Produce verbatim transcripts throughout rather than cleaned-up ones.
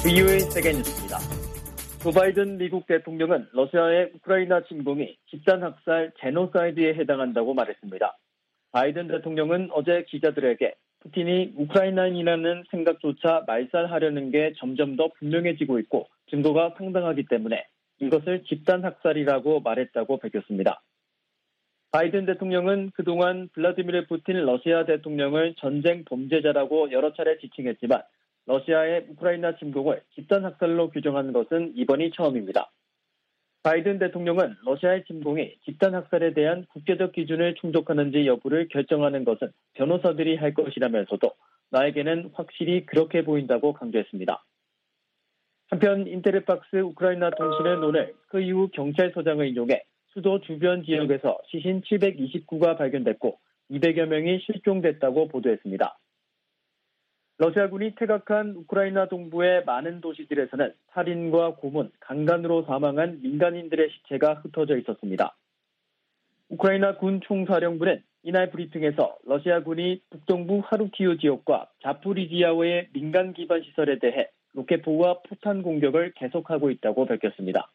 브이오에이 세계뉴스입니다. 조 바이든 미국 대통령은 러시아의 우크라이나 침공이 집단학살 제노사이드에 해당한다고 말했습니다. 바이든 대통령은 어제 기자들에게 푸틴이 우크라이나인이라는 생각조차 말살하려는 게 점점 더 분명해지고 있고 증거가 상당하기 때문에 이것을 집단학살이라고 말했다고 밝혔습니다. 바이든 대통령은 그동안 블라디미르 푸틴 러시아 대통령을 전쟁 범죄자라고 여러 차례 지칭했지만 러시아의 우크라이나 침공을 집단학살로 규정한 것은 이번이 처음입니다. 바이든 대통령은 러시아의 침공이 집단학살에 대한 국제적 기준을 충족하는지 여부를 결정하는 것은 변호사들이 할 것이라면서도 나에게는 확실히 그렇게 보인다고 강조했습니다. 한편 인테르팍스 우크라이나 통신은 오늘 그 이후 경찰서장을 인용해 수도 주변 지역에서 시신 칠백이십구가 발견됐고 이백여 명이 실종됐다고 보도했습니다. 러시아군이 퇴각한 우크라이나 동부의 많은 도시들에서는 살인과 고문, 강간으로 사망한 민간인들의 시체가 흩어져 있었습니다. 우크라이나 군 총사령부는 이날 브리핑에서 러시아군이 북동부 하루키우 지역과 자포리지아의 민간 기반 시설에 대해 로켓포와 포탄 공격을 계속하고 있다고 밝혔습니다.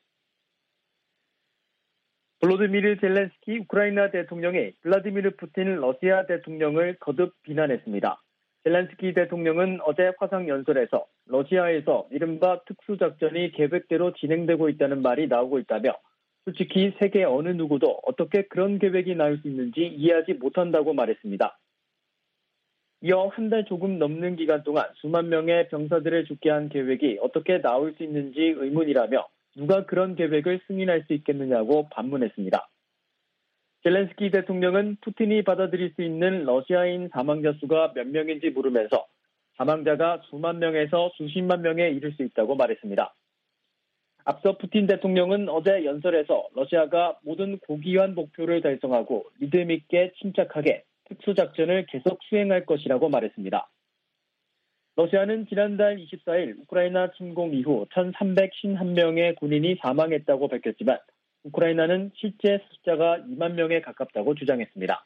볼로디미르 젤렌스키 우크라이나 대통령이 블라디미르 푸틴 러시아 대통령을 거듭 비난했습니다. 젤렌스키 대통령은 어제 화상연설에서 러시아에서 이른바 특수작전이 계획대로 진행되고 있다는 말이 나오고 있다며 솔직히 세계 어느 누구도 어떻게 그런 계획이 나올 수 있는지 이해하지 못한다고 말했습니다. 이어 한 달 조금 넘는 기간 동안 수만 명의 병사들을 죽게 한 계획이 어떻게 나올 수 있는지 의문이라며 누가 그런 계획을 승인할 수 있겠느냐고 반문했습니다. 젤렌스키 대통령은 푸틴이 받아들일 수 있는 러시아인 사망자 수가 몇 명인지 물으면서 사망자가 수만 명에서 수십만 명에 이를 수 있다고 말했습니다. 앞서 푸틴 대통령은 어제 연설에서 러시아가 모든 고귀한 목표를 달성하고 믿음 있게 침착하게 특수작전을 계속 수행할 것이라고 말했습니다. 러시아는 지난달 이십사일 우크라이나 침공 이후 천삼백오십일 명의 군인이 사망했다고 밝혔지만 우크라이나는 실제 숫자가 이만 명에 가깝다고 주장했습니다.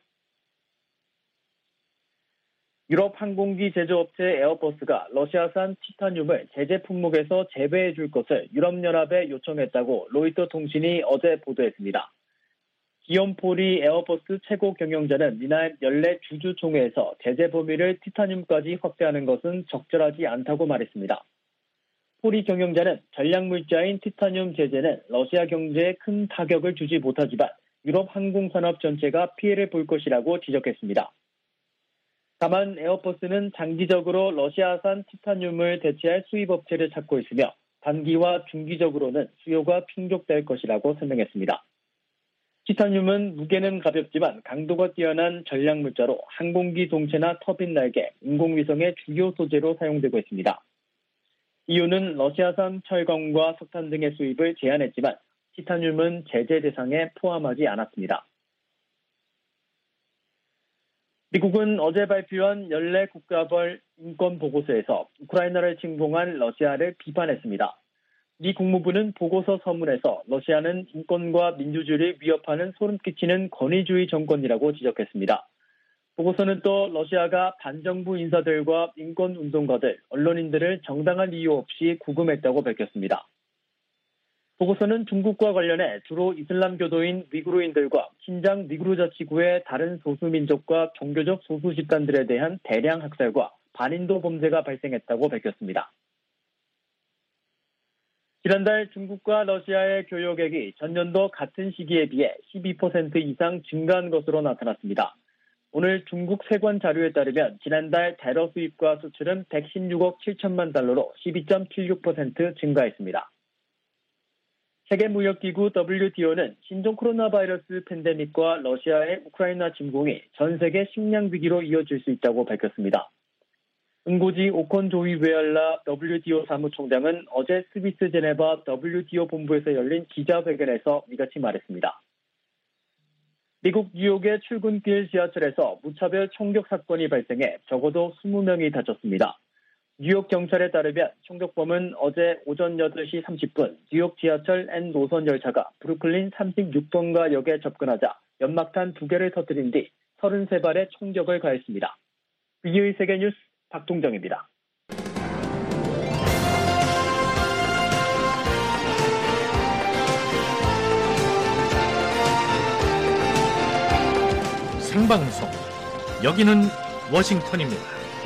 유럽 항공기 제조업체 에어버스가 러시아산 티타늄을 제재 품목에서 제외해 줄 것을 유럽연합에 요청했다고 로이터 통신이 어제 보도했습니다. 기욤 포리 에어버스 최고 경영자는 이날 연례 주주총회에서 제재 범위를 티타늄까지 확대하는 것은 적절하지 않다고 말했습니다. 포리 경영자는 전략물자인 티타늄 제재는 러시아 경제에 큰 타격을 주지 못하지만 유럽 항공산업 전체가 피해를 볼 것이라고 지적했습니다. 다만 에어버스는 장기적으로 러시아산 티타늄을 대체할 수입업체를 찾고 있으며 단기와 중기적으로는 수요가 충족될 것이라고 설명했습니다. 티타늄은 무게는 가볍지만 강도가 뛰어난 전략물자로 항공기 동체나 터빈 날개, 인공위성의 주요 소재로 사용되고 있습니다. 이유는 러시아산 철강과 석탄 등의 수입을 제한했지만 티타늄은 제재 대상에 포함하지 않았습니다. 미국은 어제 발표한 연례 국가별 인권 보고서에서 우크라이나를 침공한 러시아를 비판했습니다. 미 국무부는 보고서 서문에서 러시아는 인권과 민주주의를 위협하는 소름 끼치는 권위주의 정권이라고 지적했습니다. 보고서는 또 러시아가 반정부 인사들과 인권운동가들, 언론인들을 정당한 이유 없이 구금했다고 밝혔습니다. 보고서는 중국과 관련해 주로 이슬람교도인 위구르인들과 신장 위구르자치구의 다른 소수민족과 종교적 소수 집단들에 대한 대량 학살과 반인도 범죄가 발생했다고 밝혔습니다. 지난달 중국과 러시아의 교역액이 전년도 같은 시기에 비해 십이 퍼센트 이상 증가한 것으로 나타났습니다. 오늘 중국 세관 자료에 따르면 지난달 대러 수입과 수출은 백십육억 칠천만 달러로 십이 점 칠육 퍼센트 증가했습니다. 세계무역기구 더블유티오는 신종 코로나 바이러스 팬데믹과 러시아의 우크라이나 침공이 전 세계 식량 위기로 이어질 수 있다고 밝혔습니다. 응고지 오콘 조이웨알라 더블유티오 사무총장은 어제 스위스 제네바 더블유티오 본부에서 열린 기자회견에서 이같이 말했습니다. 미국 뉴욕의 출근길 지하철에서 무차별 총격 사건이 발생해 적어도 이십 명이 다쳤습니다. 뉴욕 경찰에 따르면 총격범은 어제 오전 여덟 시 삼십 분 뉴욕 지하철 N 노선 열차가 브루클린 삼십육 번가 역에 접근하자 연막탄 두 개를 터뜨린 뒤 서른세 발의 총격을 가했습니다. 브이오에이 세계뉴스 박동정입니다. 생방송. 여기는 워싱턴입니다.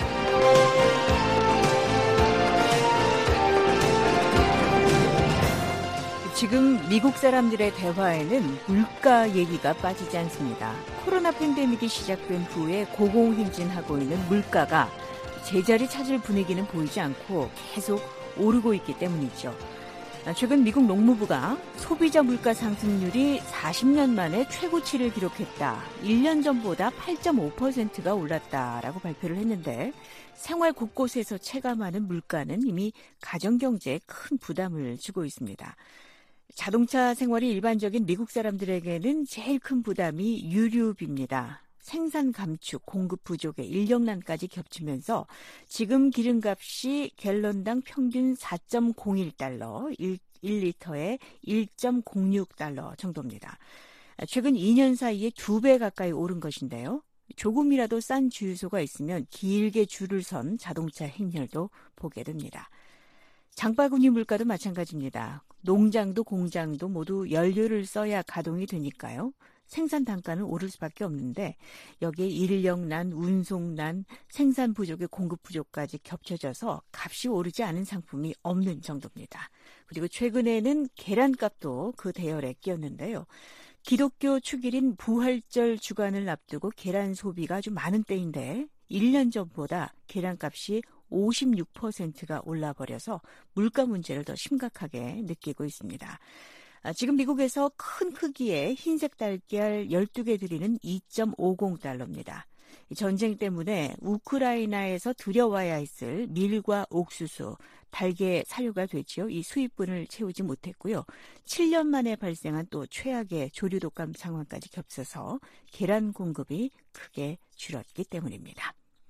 지금 미국 사람들의 대화에는 물가 얘기가 빠지지 않습니다. 코로나 팬데믹이 시작된 후에 고공행진하고 있는 물가가 제자리 찾을 분위기는 보이지 않고 계속 오르고 있기 때문이죠. 최근 미국 농무부가 소비자 물가 상승률이 사십 년 만에 최고치를 기록했다. 일 년 전보다 팔 점 오 퍼센트가 올랐다라고 발표를 했는데 생활 곳곳에서 체감하는 물가는 이미 가정경제에 큰 부담을 주고 있습니다. 자동차 생활이 일반적인 미국 사람들에게는 제일 큰 부담이 유류비입니다. 생산 감축, 공급 부족의 인력난까지 겹치면서 지금 기름값이 갤런당 평균 사 점 공일 달러, 일 리터에 일 점 공육 달러 정도입니다. 최근 이 년 사이에 두 배 가까이 오른 것인데요. 조금이라도 싼 주유소가 있으면 길게 줄을 선 자동차 행렬도 보게 됩니다. 장바구니 물가도 마찬가지입니다. 농장도 공장도 모두 연료를 써야 가동이 되니까요. 생산 단가는 오를 수밖에 없는데 여기에 인력난, 운송난, 생산 부족의 공급 부족까지 겹쳐져서 값이 오르지 않은 상품이 없는 정도입니다. 그리고 최근에는 계란값도 그 대열에 끼었는데요. 기독교 축일인 부활절 주간을 앞두고 계란 소비가 아주 많은 때인데 일 년 전보다 계란값이 오십육 퍼센트가 올라버려서 물가 문제를 더 심각하게 느끼고 있습니다. 지금 미국에서 큰 크기의 흰색 달걀 열두 개 들이는 이 점 오공 달러입니다. 전쟁 때문에 우크라이나에서 들여와야 했을 밀과 옥수수, 달걀 사료가 되지요. 이 수입분을 채우지 못했고요. 칠 년 만에 발생한 또 최악의 조류 독감 상황까지 겹쳐서 계란 공급이 크게 줄었기 때문입니다.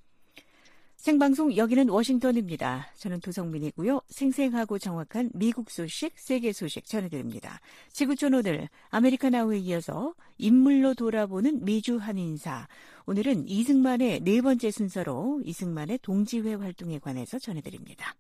생방송 여기는 워싱턴입니다. 저는 도성민이고요. 생생하고 정확한 미국 소식, 세계 소식 전해드립니다. 지구촌 오늘 아메리칸 아워에 이어서 인물로 돌아보는 미주 한인사. 오늘은 이승만의 네 번째 순서로 이승만의 동지회 활동에 관해서 전해드립니다.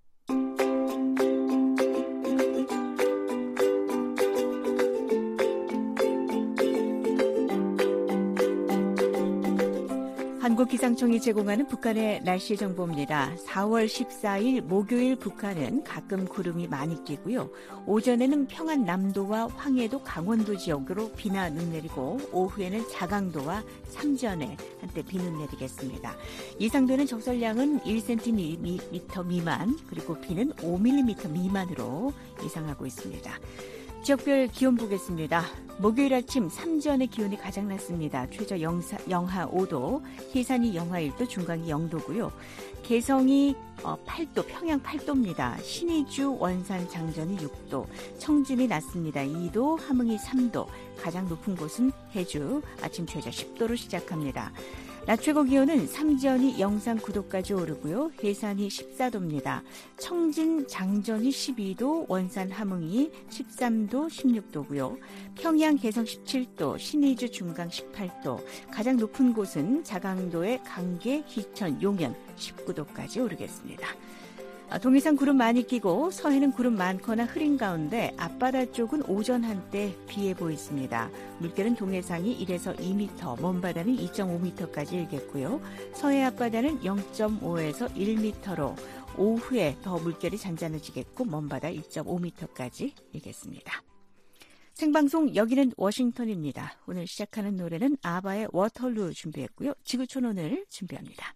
한국기상청이 제공하는 북한의 날씨 정보입니다. 사월 십사일 목요일 북한은 가끔 구름이 많이 끼고요. 오전에는 평안 남도와 황해도 강원도 지역으로 비나 눈 내리고 오후에는 자강도와 삼전에 한때 비는 내리겠습니다. 예상되는 적설량은 일 센티미터 미만 그리고 비는 오 밀리미터 미만으로 예상하고 있습니다. 지역별 기온 보겠습니다. 목요일 아침 삼전의 기온이 가장 낮습니다. 최저 영사, 영하 오 도, 해산이 영하 일 도, 중강이 영 도고요. 개성이 어, 팔 도, 평양 팔 도입니다. 신의주, 원산, 장전이 육 도, 청진이 낮습니다. 이 도, 함흥이 삼 도, 가장 높은 곳은 해주, 아침 최저 십 도로 시작합니다. 낮 최고 기온은 삼전이 영상 구 도까지 오르고요. 해산이 십사 도입니다. 청진, 장전이 십이 도, 원산, 함흥이 십삼 도, 십육 도고요. 평양, 개성 십칠 도, 신의주, 중강 십팔 도, 가장 높은 곳은 자강도의 강계, 희천, 용현 십구 도까지 오르겠습니다. 동해상 구름 많이 끼고 서해는 구름 많거나 흐린 가운데 앞바다 쪽은 오전 한때 비 예보 있습니다. 물결은 동해상이 일에서 이 미터, 먼바다는 이 점 오 미터까지 일겠고요. 서해 앞바다는 영 점 오에서 일 미터로 오후에 더 물결이 잔잔해지겠고 먼바다 이 점 오 미터까지 일겠습니다. 생방송 여기는 워싱턴입니다. 오늘 시작하는 노래는 아바의 워털루 준비했고요. 지구촌 오늘 준비합니다.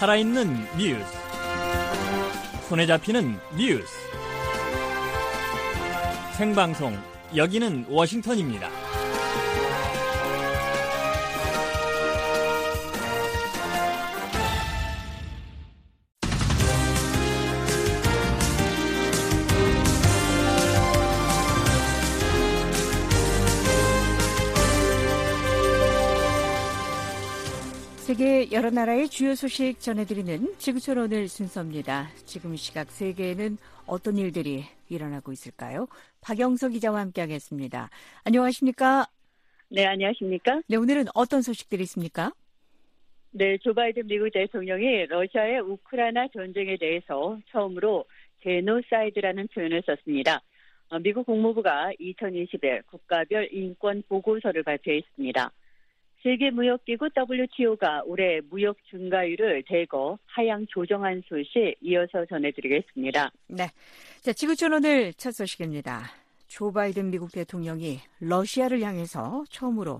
살아있는 뉴스. 손에 잡히는 뉴스. 생방송, 여기는 워싱턴입니다. 세계 여러 나라의 주요 소식 전해드리는 지구촌 오늘 순서입니다. 지금 시각 세계에는 어떤 일들이 일어나고 있을까요? 박영석 기자와 함께하겠습니다. 안녕하십니까? 네, 안녕하십니까? 네, 오늘은 어떤 소식들이 있습니까? 네, 조 바이든 미국 대통령이 러시아의 우크라이나 전쟁에 대해서 처음으로 제노사이드라는 표현을 썼습니다. 미국 국무부가 이천이십일 국가별 인권 보고서를 발표했습니다. 세계무역기구 더블유티오가 올해 무역 증가율을 대거 하향 조정한 소식 이어서 전해드리겠습니다. 네, 자 지구촌 오늘 첫 소식입니다. 조 바이든 미국 대통령이 러시아를 향해서 처음으로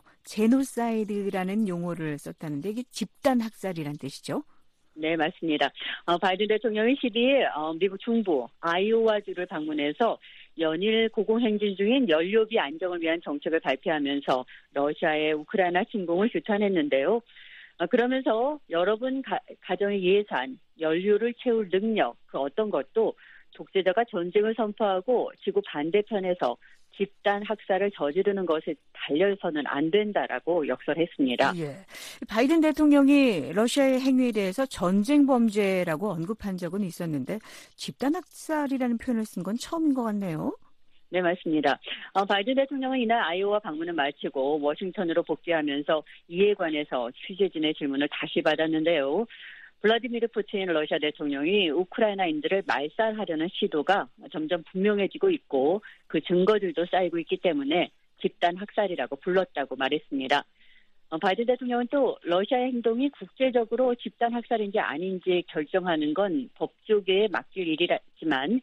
제노사이드라는 용어를 썼다는데 이게 집단 학살이란 뜻이죠? 네, 맞습니다. 어, 바이든 대통령이 십이일 어, 미국 중부 아이오와주를 방문해서 연일 고공행진 중인 연료비 안정을 위한 정책을 발표하면서 러시아의 우크라이나 침공을 규탄했는데요. 어, 그러면서 여러분 가, 가정의 예산, 연료를 채울 능력, 그 어떤 것도 독재자가 전쟁을 선포하고 지구 반대편에서 집단 학살을 저지르는 것에 달려서는 안 된다라고 역설했습니다. 예. 바이든 대통령이 러시아의 행위에 대해서 전쟁 범죄라고 언급한 적은 있었는데 집단 학살이라는 표현을 쓴 건 처음인 것 같네요. 네, 맞습니다. 어, 바이든 대통령은 이날 아이오와 방문을 마치고 워싱턴으로 복귀하면서 이에 관해서 취재진의 질문을 다시 받았는데요. 블라디미르 푸틴 러시아 대통령이 우크라이나인들을 말살하려는 시도가 점점 분명해지고 있고 그 증거들도 쌓이고 있기 때문에 집단 학살이라고 불렀다고 말했습니다. 바이든 대통령은 또 러시아의 행동이 국제적으로 집단 학살인지 아닌지 결정하는 건 법조계에 맡길 일이지만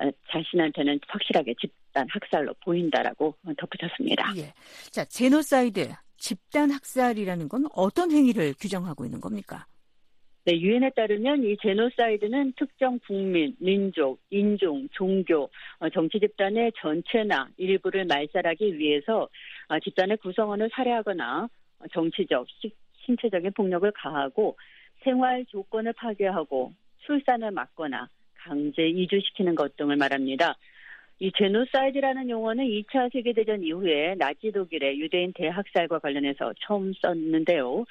자신한테는 확실하게 집단 학살로 보인다라고 덧붙였습니다. 예. 자, 제노사이드, 집단 학살이라는 건 어떤 행위를 규정하고 있는 겁니까? 네, 유엔에 따르면 이 제노사이드는 특정 국민, 민족, 인종, 종교, 정치 집단의 전체나 일부를 말살하기 위해서 집단의 구성원을 살해하거나 정치적, 신체적인 폭력을 가하고 생활 조건을 파괴하고 출산을 막거나 강제 이주시키는 것 등을 말합니다. 이 제노사이드라는 용어는 이 차 세계대전 이후에 나치 독일의 유대인 대학살과 관련해서 처음 썼는데요.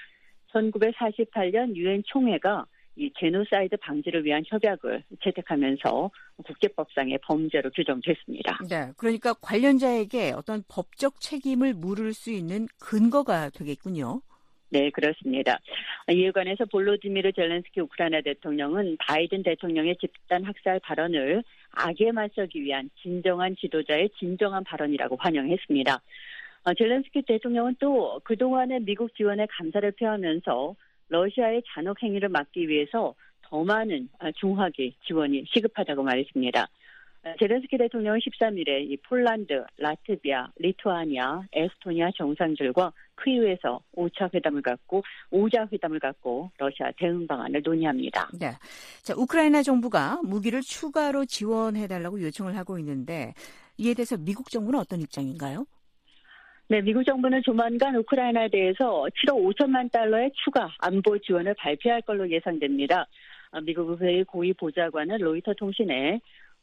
천구백사십팔년 유엔 총회가 이 제노사이드 방지를 위한 협약을 채택하면서 국제법상의 범죄로 규정됐습니다. 네, 그러니까 관련자에게 어떤 법적 책임을 물을 수 있는 근거가 되겠군요. 네, 그렇습니다. 이에 관해서 볼로디미르 젤렌스키 우크라이나 대통령은 바이든 대통령의 집단 학살 발언을 악에 맞서기 위한 진정한 지도자의 진정한 발언이라고 환영했습니다. 젤렌스키 대통령은 또 그동안의 미국 지원에 감사를 표하면서 러시아의 잔혹 행위를 막기 위해서 더 많은 중화기 지원이 시급하다고 말했습니다. 젤렌스키 대통령은 십삼일에 이 폴란드, 라트비아, 리투아니아, 에스토니아 정상들과 키이우에서 오차 회담을 갖고 오자 회담을 갖고 러시아 대응 방안을 논의합니다. 네, 자 우크라이나 정부가 무기를 추가로 지원해달라고 요청을 하고 있는데 이에 대해서 미국 정부는 어떤 입장인가요? 네, 미국 정부는 조만간 우크라이나에 대해서 칠억 오천만 달러의 추가 안보 지원을 발표할 걸로 예상됩니다. 미국 의회의 고위 보좌관은 로이터 통신에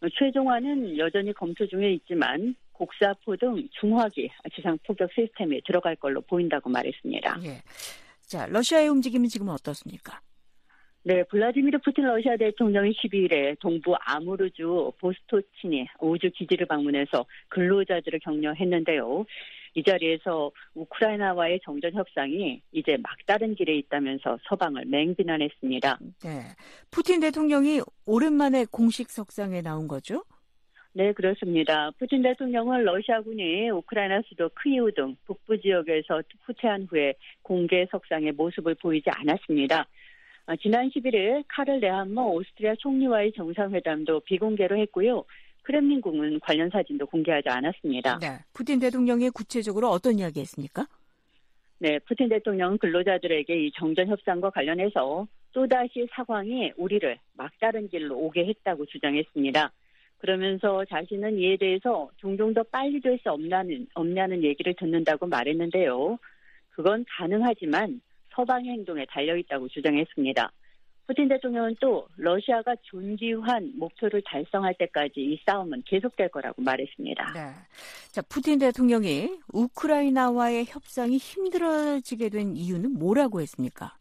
최종안은 여전히 검토 중에 있지만 곡사포 등 중화기 지상 포격 시스템에 들어갈 걸로 보인다고 말했습니다. 예. 자, 러시아의 움직임은 지금 어떻습니까? 네, 블라디미르 푸틴 러시아 대통령이 십이일에 동부 아무르주 보스토치니 우주 기지를 방문해서 근로자들을 격려했는데요. 이 자리에서 우크라이나와의 정전 협상이 이제 막다른 길에 있다면서 서방을 맹비난했습니다. 네, 푸틴 대통령이 오랜만에 공식 석상에 나온 거죠? 네, 그렇습니다. 푸틴 대통령은 러시아군이 우크라이나 수도 키이우 등 북부 지역에서 후퇴한 후에 공개 석상의 모습을 보이지 않았습니다. 지난 십일일 카를 네함머 오스트리아 총리와의 정상회담도 비공개로 했고요. 크렘린궁은 관련 사진도 공개하지 않았습니다. 네, 푸틴 대통령이 구체적으로 어떤 이야기했습니까? 네, 푸틴 대통령은 근로자들에게 이 정전 협상과 관련해서 또다시 상황이 우리를 막다른 길로 오게 했다고 주장했습니다. 그러면서 자신은 이에 대해서 종종 더 빨리 될 수 없냐는, 없냐는 얘기를 듣는다고 말했는데요. 그건 가능하지만 서방의 행동에 달려있다고 주장했습니다. 푸틴 대통령은 또 러시아가 존귀한 목표를 달성할 때까지 이 싸움은 계속될 거라고 말했습니다. 네. 자, 푸틴 대통령이 우크라이나와의 협상이 힘들어지게 된 이유는 뭐라고 했습니까?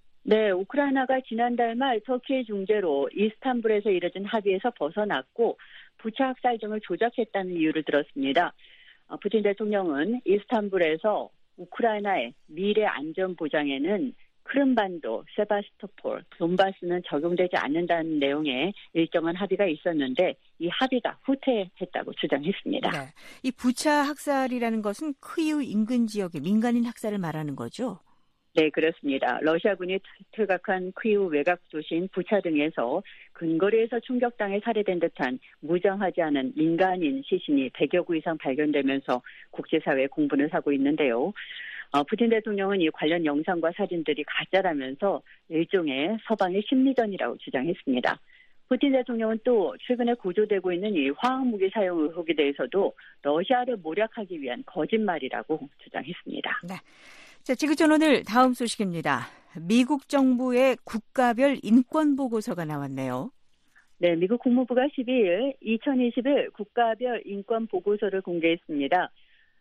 네, 우크라이나가 지난달 말 터키의 중재로 이스탄불에서 이뤄진 합의에서 벗어났고 부차 학살 등을 조작했다는 이유를 들었습니다. 푸틴 대통령은 이스탄불에서 우크라이나의 미래 안전 보장에는 크림반도, 세바스토폴, 돈바스는 적용되지 않는다는 내용의 일정한 합의가 있었는데 이 합의가 후퇴했다고 주장했습니다. 네. 이 부차 학살이라는 것은 크이우 인근 지역의 민간인 학살을 말하는 거죠? 네, 그렇습니다. 러시아군이 퇴각한 크이우 외곽 도시인 부차 등에서 근거리에서 충격당해 살해된 듯한 무장하지 않은 민간인 시신이 백여 구 이상 발견되면서 국제사회에 공분을 사고 있는데요. 어, 푸틴 대통령은 이 관련 영상과 사진들이 가짜라면서 일종의 서방의 심리전이라고 주장했습니다. 푸틴 대통령은 또 최근에 고조되고 있는 이 화학무기 사용 의혹에 대해서도 러시아를 모략하기 위한 거짓말이라고 주장했습니다. 네. 자, 지구촌 오늘 다음 소식입니다. 미국 정부의 국가별 인권 보고서가 나왔네요. 네, 미국 국무부가 십이일 이천이십일 국가별 인권 보고서를 공개했습니다.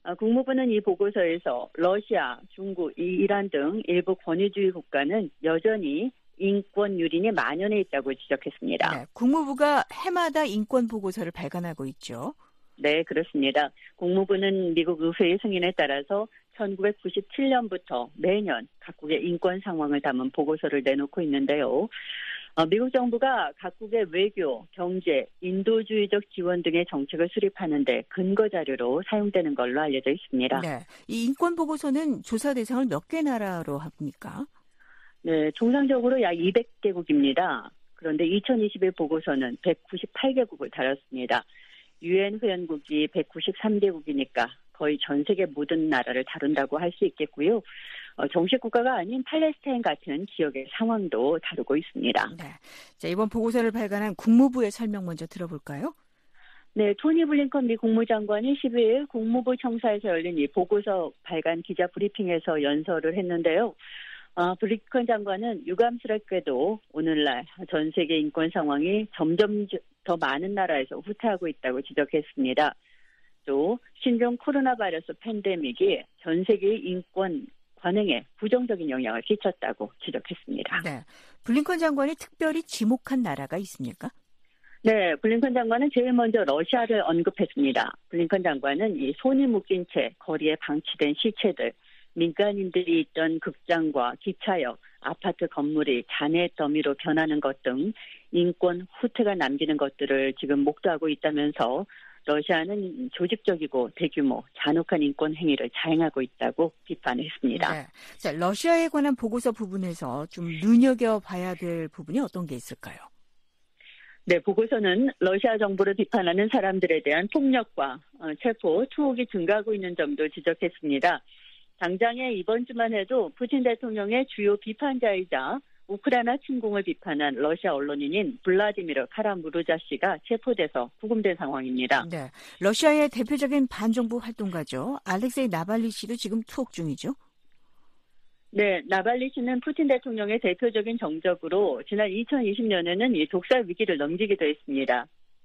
국무부는 이 보고서에서 러시아, 중국, 이란 등 일부 권위주의 국가는 여전히 인권 유린이 만연해 있다고 지적했습니다. 네, 국무부가 해마다 인권 보고서를 발간하고 있죠. 네, 그렇습니다. 국무부는 미국 의회의 승인에 따라서 천구백구십칠 년부터 매년 각국의 인권 상황을 담은 보고서를 내놓고 있는데요. 어, 미국 정부가 각국의 외교, 경제, 인도주의적 지원 등의 정책을 수립하는 데 근거 자료로 사용되는 걸로 알려져 있습니다. 네, 이 인권 보고서는 조사 대상을 몇 개 나라로 합니까? 네, 통상적으로 약 이백 개국입니다. 그런데 이천이십일 보고서는 백구십팔 개국을 다뤘습니다. 유엔 회원국이 백구십삼 개국이니까 거의 전 세계 모든 나라를 다룬다고 할 수 있겠고요. 어, 정식 국가가 아닌 팔레스타인 같은 지역의 상황도 다루고 있습니다. 네. 자, 이번 보고서를 발간한 국무부의 설명 먼저 들어볼까요? 네, 토니 블링컨 미 국무장관이 십이일 국무부 청사에서 열린 이 보고서 발간 기자 브리핑에서 연설을 했는데요. 어, 블링컨 장관은 유감스럽게도 오늘날 전 세계 인권 상황이 점점 더 많은 나라에서 후퇴하고 있다고 지적했습니다. 또 신종 코로나 바이러스 팬데믹이 전 세계의 인권 관행에 부정적인 영향을 끼쳤다고 지적했습니다. 네, 블링컨 장관이 특별히 지목한 나라가 있습니까? 네, 블링컨 장관은 제일 먼저 러시아를 언급했습니다. 블링컨 장관은 이 손이 묶인 채 거리에 방치된 시체들, 민간인들이 있던 극장과 기차역, 아파트 건물이 잔해 더미로 변하는 것 등 인권 후퇴가 남기는 것들을 지금 목도하고 있다면서 러시아는 조직적이고 대규모 잔혹한 인권 행위를 자행하고 있다고 비판했습니다. 네. 자, 러시아에 관한 보고서 부분에서 좀 눈여겨봐야 될 부분이 어떤 게 있을까요? 네, 보고서는 러시아 정부를 비판하는 사람들에 대한 폭력과 체포, 투옥이 증가하고 있는 점도 지적했습니다. 당장에 이번 주만 해도 푸틴 대통령의 주요 비판자이자 우크라이나 침공을 비판한 러시아 언론인인 블라디미르 카라무르자 씨가 체포돼서 구금된 상황입니다. 네, 러시아의 대표적인 반정부 활동가죠. 알렉세이 나발리 씨도 지금 투옥 중이죠. 네, 나발리 씨는 푸틴 대통령의 대표적인 정적으로 지난 이천이십 년에는 이 독살 위기를 넘기기도 했습니다.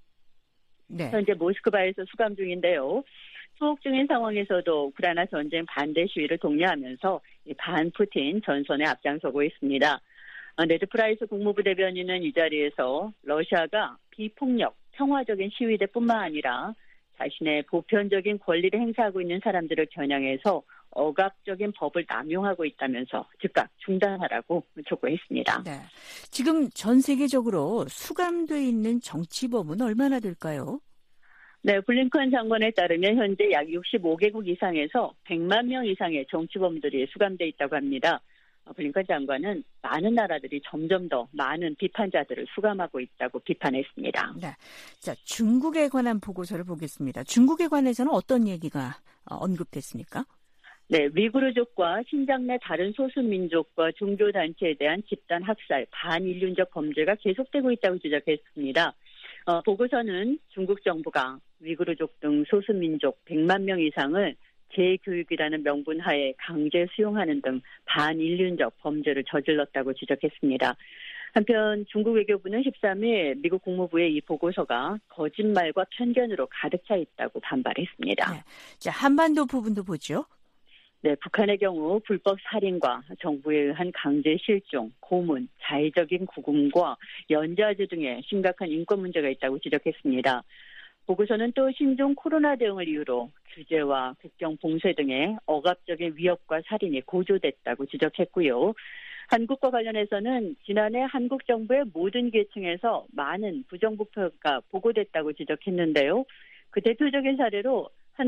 네. 현재 모스크바에서 수감 중인데요. 투옥 중인 상황에서도 우크라이나 전쟁 반대 시위를 독려하면서 반 푸틴 전선에 앞장서고 있습니다. 네드 프라이스 국무부 대변인은 이 자리에서 러시아가 비폭력, 평화적인 시위대뿐만 아니라 자신의 보편적인 권리를 행사하고 있는 사람들을 겨냥해서 억압적인 법을 남용하고 있다면서 즉각 중단하라고 촉구했습니다. 네, 지금 전 세계적으로 수감돼 있는 정치범은 얼마나 될까요? 네, 블링컨 장관에 따르면 현재 약 육십오 개국 이상에서 백만 명 이상의 정치범들이 수감돼 있다고 합니다. 블링컨 장관은 많은 나라들이 점점 더 많은 비판자들을 수감하고 있다고 비판했습니다. 네, 자, 중국에 관한 보고서를 보겠습니다. 중국에 관해서는 어떤 얘기가 언급됐습니까? 네, 위구르족과 신장 내 다른 소수민족과 종교단체에 대한 집단 학살, 반인륜적 범죄가 계속되고 있다고 지적했습니다. 어, 보고서는 중국 정부가 위구르족 등 소수민족 백만 명 이상을 재교육이라는 명분 하에 강제 수용하는 등 반인륜적 범죄를 저질렀다고 지적했습니다. 한편 중국 외교부는 십삼 일 미국 국무부의 이 보고서가 거짓말과 편견으로 가득 차 있다고 반발했습니다. 네. 자, 한반도 부분도 보죠. 네, 북한의 경우 불법 살인과 정부에 의한 강제 실종, 고문, 자의적인 구금과 연좌제 등의 심각한 인권 문제가 있다고 지적했습니다. 보고서는 또 신종 코로나 대응을 이유로 규제와 국경 봉쇄 등의 억압적인 위협과 살인이 고조됐다고 지적했고요. 한국과 관련해서는 지난해 한국 정부의 모든 계층에서 많은 부정부패가 보고됐다고 지적했는데요. 그 대표적인 사례로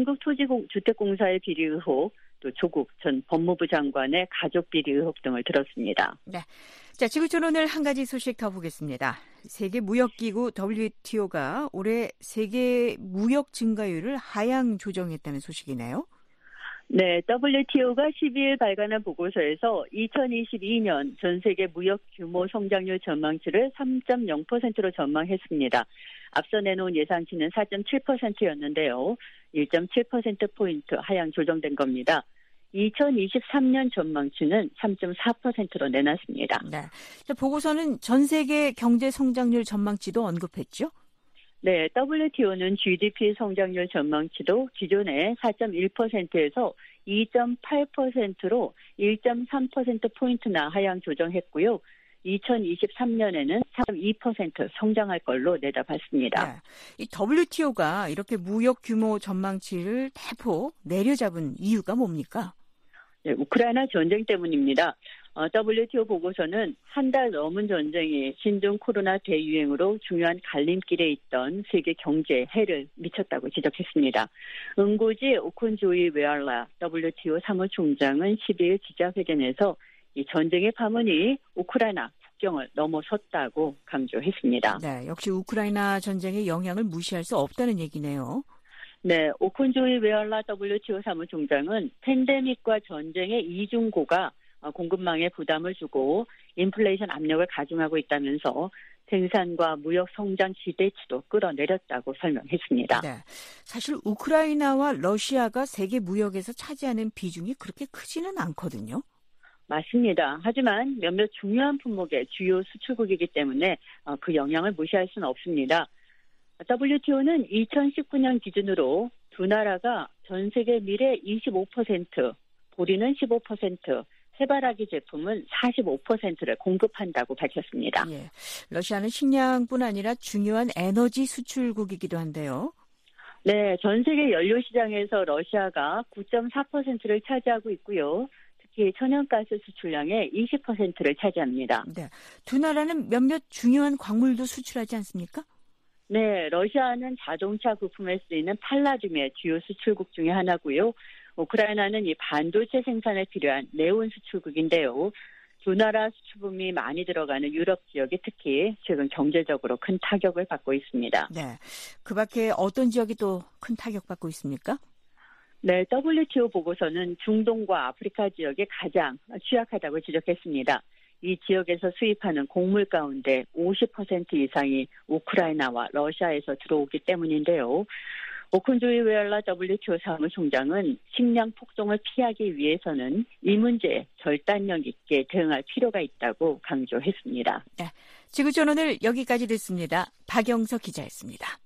한국토지주택공사의 비리 의혹, 또 조국 전 법무부 장관의 가족 비리 의혹 등을 들었습니다. 네. 자, 지구촌 오늘 한 가지 소식 더 보겠습니다. 세계무역기구 더블유티오가 올해 세계 무역 증가율을 하향 조정했다는 소식이네요. 네, 더블유티오가 십이 일 발간한 보고서에서 이천이십이 년 전 세계 무역 규모 성장률 전망치를 삼 점 영 퍼센트로 전망했습니다. 앞서 내놓은 예상치는 사 점 칠 퍼센트였는데요. 일 점 칠 퍼센트포인트 하향 조정된 겁니다. 이천이십삼 년 전망치는 삼 점 사 퍼센트로 내놨습니다. 네. 자, 보고서는 전 세계 경제 성장률 전망치도 언급했죠? 네, 더블유티오는 지디피 성장률 전망치도 기존의 사 점 일 퍼센트에서 이 점 팔 퍼센트로 일 점 삼 퍼센트포인트나 하향 조정했고요. 이천이십삼 년에는 사 점 이 퍼센트 성장할 걸로 내다봤습니다. 네. 이 더블유티오가 이렇게 무역 규모 전망치를 대폭 내려잡은 이유가 뭡니까? 네, 우크라이나 전쟁 때문입니다. 어, 더블유티오 보고서는 한 달 넘은 전쟁이 신종 코로나 대유행으로 중요한 갈림길에 있던 세계 경제에 해를 미쳤다고 지적했습니다. 응고지 오콘조이 웨알라 더블유티오 사무총장은 십이 일 기자회견에서 이 전쟁의 파문이 우크라이나 국경을 넘어섰다고 강조했습니다. 네, 역시 우크라이나 전쟁의 영향을 무시할 수 없다는 얘기네요. 네, 오콘조이 웨알라 더블유티오 사무총장은 팬데믹과 전쟁의 이중고가 공급망에 부담을 주고 인플레이션 압력을 가중하고 있다면서 생산과 무역 성장 기대치도 끌어내렸다고 설명했습니다. 네, 사실 우크라이나와 러시아가 세계 무역에서 차지하는 비중이 그렇게 크지는 않거든요. 맞습니다. 하지만 몇몇 중요한 품목의 주요 수출국이기 때문에 그 영향을 무시할 수는 없습니다. 더블유티오는 이천십구 년 기준으로 두 나라가 전 세계 밀의 이십오 퍼센트, 보리는 십오 퍼센트, 해바라기 제품은 사십오 퍼센트를 공급한다고 밝혔습니다. 예, 러시아는 식량뿐 아니라 중요한 에너지 수출국이기도 한데요. 네, 전 세계 연료 시장에서 러시아가 구 점 사 퍼센트를 차지하고 있고요. 특히 천연가스 수출량의 이십 퍼센트를 차지합니다. 네, 두 나라는 몇몇 중요한 광물도 수출하지 않습니까? 네, 러시아는 자동차 부품에 쓰이는 팔라듐의 주요 수출국 중에 하나고요. 우크라이나는 이 반도체 생산에 필요한 네온 수출국인데요. 두 나라 수출품이 많이 들어가는 유럽 지역이 특히 최근 경제적으로 큰 타격을 받고 있습니다. 네, 그 밖에 어떤 지역이 또 큰 타격받고 있습니까? 네, 더블유티오 보고서는 중동과 아프리카 지역이 가장 취약하다고 지적했습니다. 이 지역에서 수입하는 곡물 가운데 오십 퍼센트 이상이 우크라이나와 러시아에서 들어오기 때문인데요. 오콘조이 웨알라 더블유티오 사무총장은 식량 폭동을 피하기 위해서는 이 문제에 결단력 있게 대응할 필요가 있다고 강조했습니다. 네, 지구촌 오늘 여기까지 됐습니다. 박영석 기자였습니다.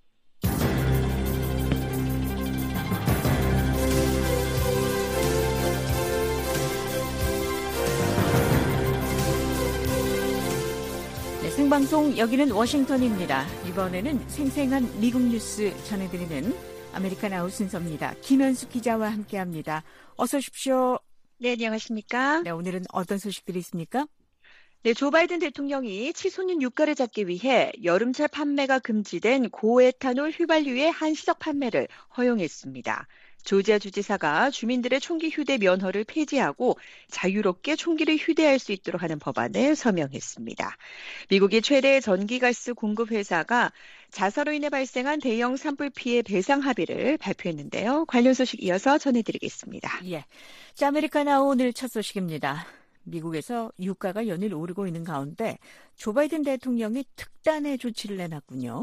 네, 생방송 여기는 워싱턴입니다. 이번에는 생생한 미국 뉴스 전해드리는 아메리칸 아웃 순서입니다. 김현숙 기자와 함께합니다. 어서 오십시오. 네, 안녕하십니까? 네, 오늘은 어떤 소식들이 있습니까? 네, 조 바이든 대통령이 치솟는 유가를 잡기 위해 여름철 판매가 금지된 고에탄올 휘발유의 한시적 판매를 허용했습니다. 조지아 주지사가 주민들의 총기 휴대 면허를 폐지하고 자유롭게 총기를 휴대할 수 있도록 하는 법안을 서명했습니다. 미국의 최대 전기가스 공급 회사가 자사로 인해 발생한 대형 산불 피해 배상 합의를 발표했는데요. 관련 소식 이어서 전해드리겠습니다. 예, 자, 아메리카나 오늘 첫 소식입니다. 미국에서 유가가 연일 오르고 있는 가운데 조 바이든 대통령이 특단의 조치를 내놨군요.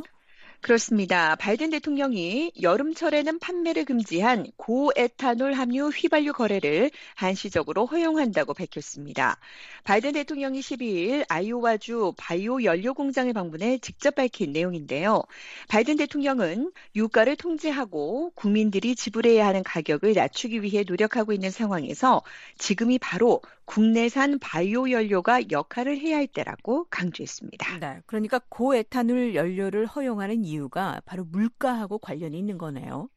그렇습니다. 바이든 대통령이 여름철에는 판매를 금지한 고에탄올 함유 휘발유 거래를 한시적으로 허용한다고 밝혔습니다. 바이든 대통령이 십이일 아이오와주 바이오 연료 공장을 방문해 직접 밝힌 내용인데요. 바이든 대통령은 유가를 통제하고 국민들이 지불해야 하는 가격을 낮추기 위해 노력하고 있는 상황에서 지금이 바로 국내산 바이오 연료가 역할을 해야 할 때라고 강조했습니다. 네, 그러니까 고에탄올 연료를 허용하는 이유가 바로 물가하고 관련이 있는 거네요.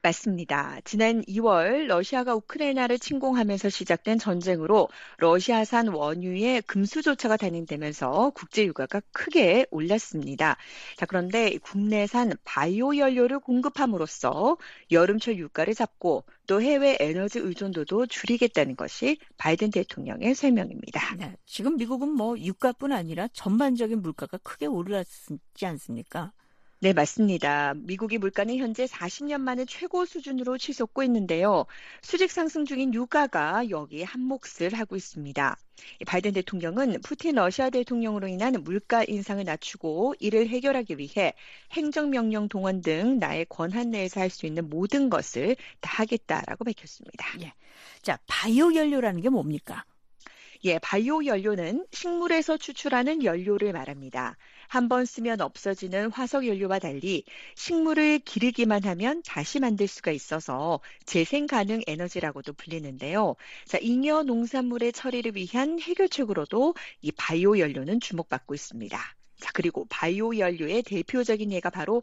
맞습니다. 지난 이월 러시아가 우크라이나를 침공하면서 시작된 전쟁으로 러시아산 원유의 금수조차가 단행되면서 국제 유가가 크게 올랐습니다. 자, 그런데 국내산 바이오 연료를 공급함으로써 여름철 유가를 잡고 또 해외 에너지 의존도도 줄이겠다는 것이 바이든 대통령의 설명입니다. 네, 지금 미국은 뭐 유가뿐 아니라 전반적인 물가가 크게 오르지 않습니까? 네, 맞습니다. 미국의 물가는 현재 사십 년 만에 최고 수준으로 치솟고 있는데요. 수직 상승 중인 유가가 여기에 한몫을 하고 있습니다. 바이든 대통령은 푸틴 러시아 대통령으로 인한 물가 인상을 낮추고 이를 해결하기 위해 행정명령 동원 등 나의 권한 내에서 할 수 있는 모든 것을 다 하겠다라고 밝혔습니다. 예. 자, 바이오 연료라는 게 뭡니까? 예, 바이오 연료는 식물에서 추출하는 연료를 말합니다. 한 번 쓰면 없어지는 화석 연료와 달리 식물을 기르기만 하면 다시 만들 수가 있어서 재생 가능 에너지라고도 불리는데요. 자, 잉여 농산물의 처리를 위한 해결책으로도 이 바이오 연료는 주목받고 있습니다. 자, 그리고 바이오 연료의 대표적인 예가 바로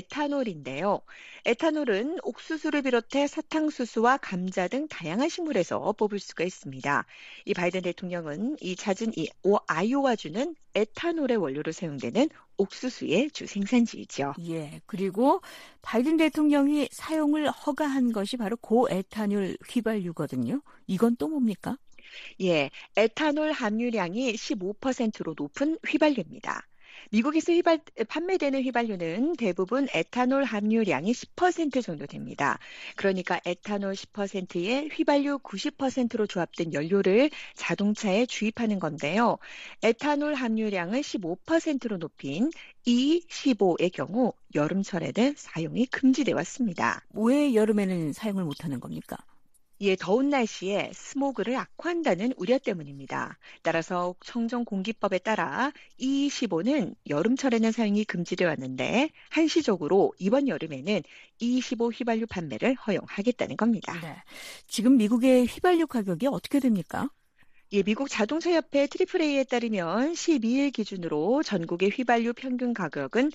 에탄올인데요. 에탄올은 옥수수를 비롯해 사탕수수와 감자 등 다양한 식물에서 뽑을 수가 있습니다. 이 바이든 대통령은 이 잦은 이 아이오와주는 에탄올의 원료로 사용되는 옥수수의 주 생산지이죠. 예, 그리고 바이든 대통령이 사용을 허가한 것이 바로 고에탄올 휘발유거든요. 이건 또 뭡니까? 예, 에탄올 함유량이 십오 퍼센트로 높은 휘발유입니다. 미국에서 휘발, 판매되는 휘발유는 대부분 에탄올 함유량이 십 퍼센트 정도 됩니다. 그러니까 에탄올 십 퍼센트에 휘발유 구십 퍼센트로 조합된 연료를 자동차에 주입하는 건데요. 에탄올 함유량을 십오 퍼센트로 높인 이 십오의 경우 여름철에는 사용이 금지되어 왔습니다. 왜 여름에는 사용을 못하는 겁니까? 예, 더운 날씨에 스모그를 악화한다는 우려 때문입니다. 따라서 청정공기법에 따라 이 십오는 여름철에는 사용이 금지되어 왔는데 한시적으로 이번 여름에는 이 십오 휘발유 판매를 허용하겠다는 겁니다. 네. 지금 미국의 휘발유 가격이 어떻게 됩니까? 예, 미국 자동차협회 트리플 에이에 따르면 십이일 기준으로 전국의 휘발유 평균 가격은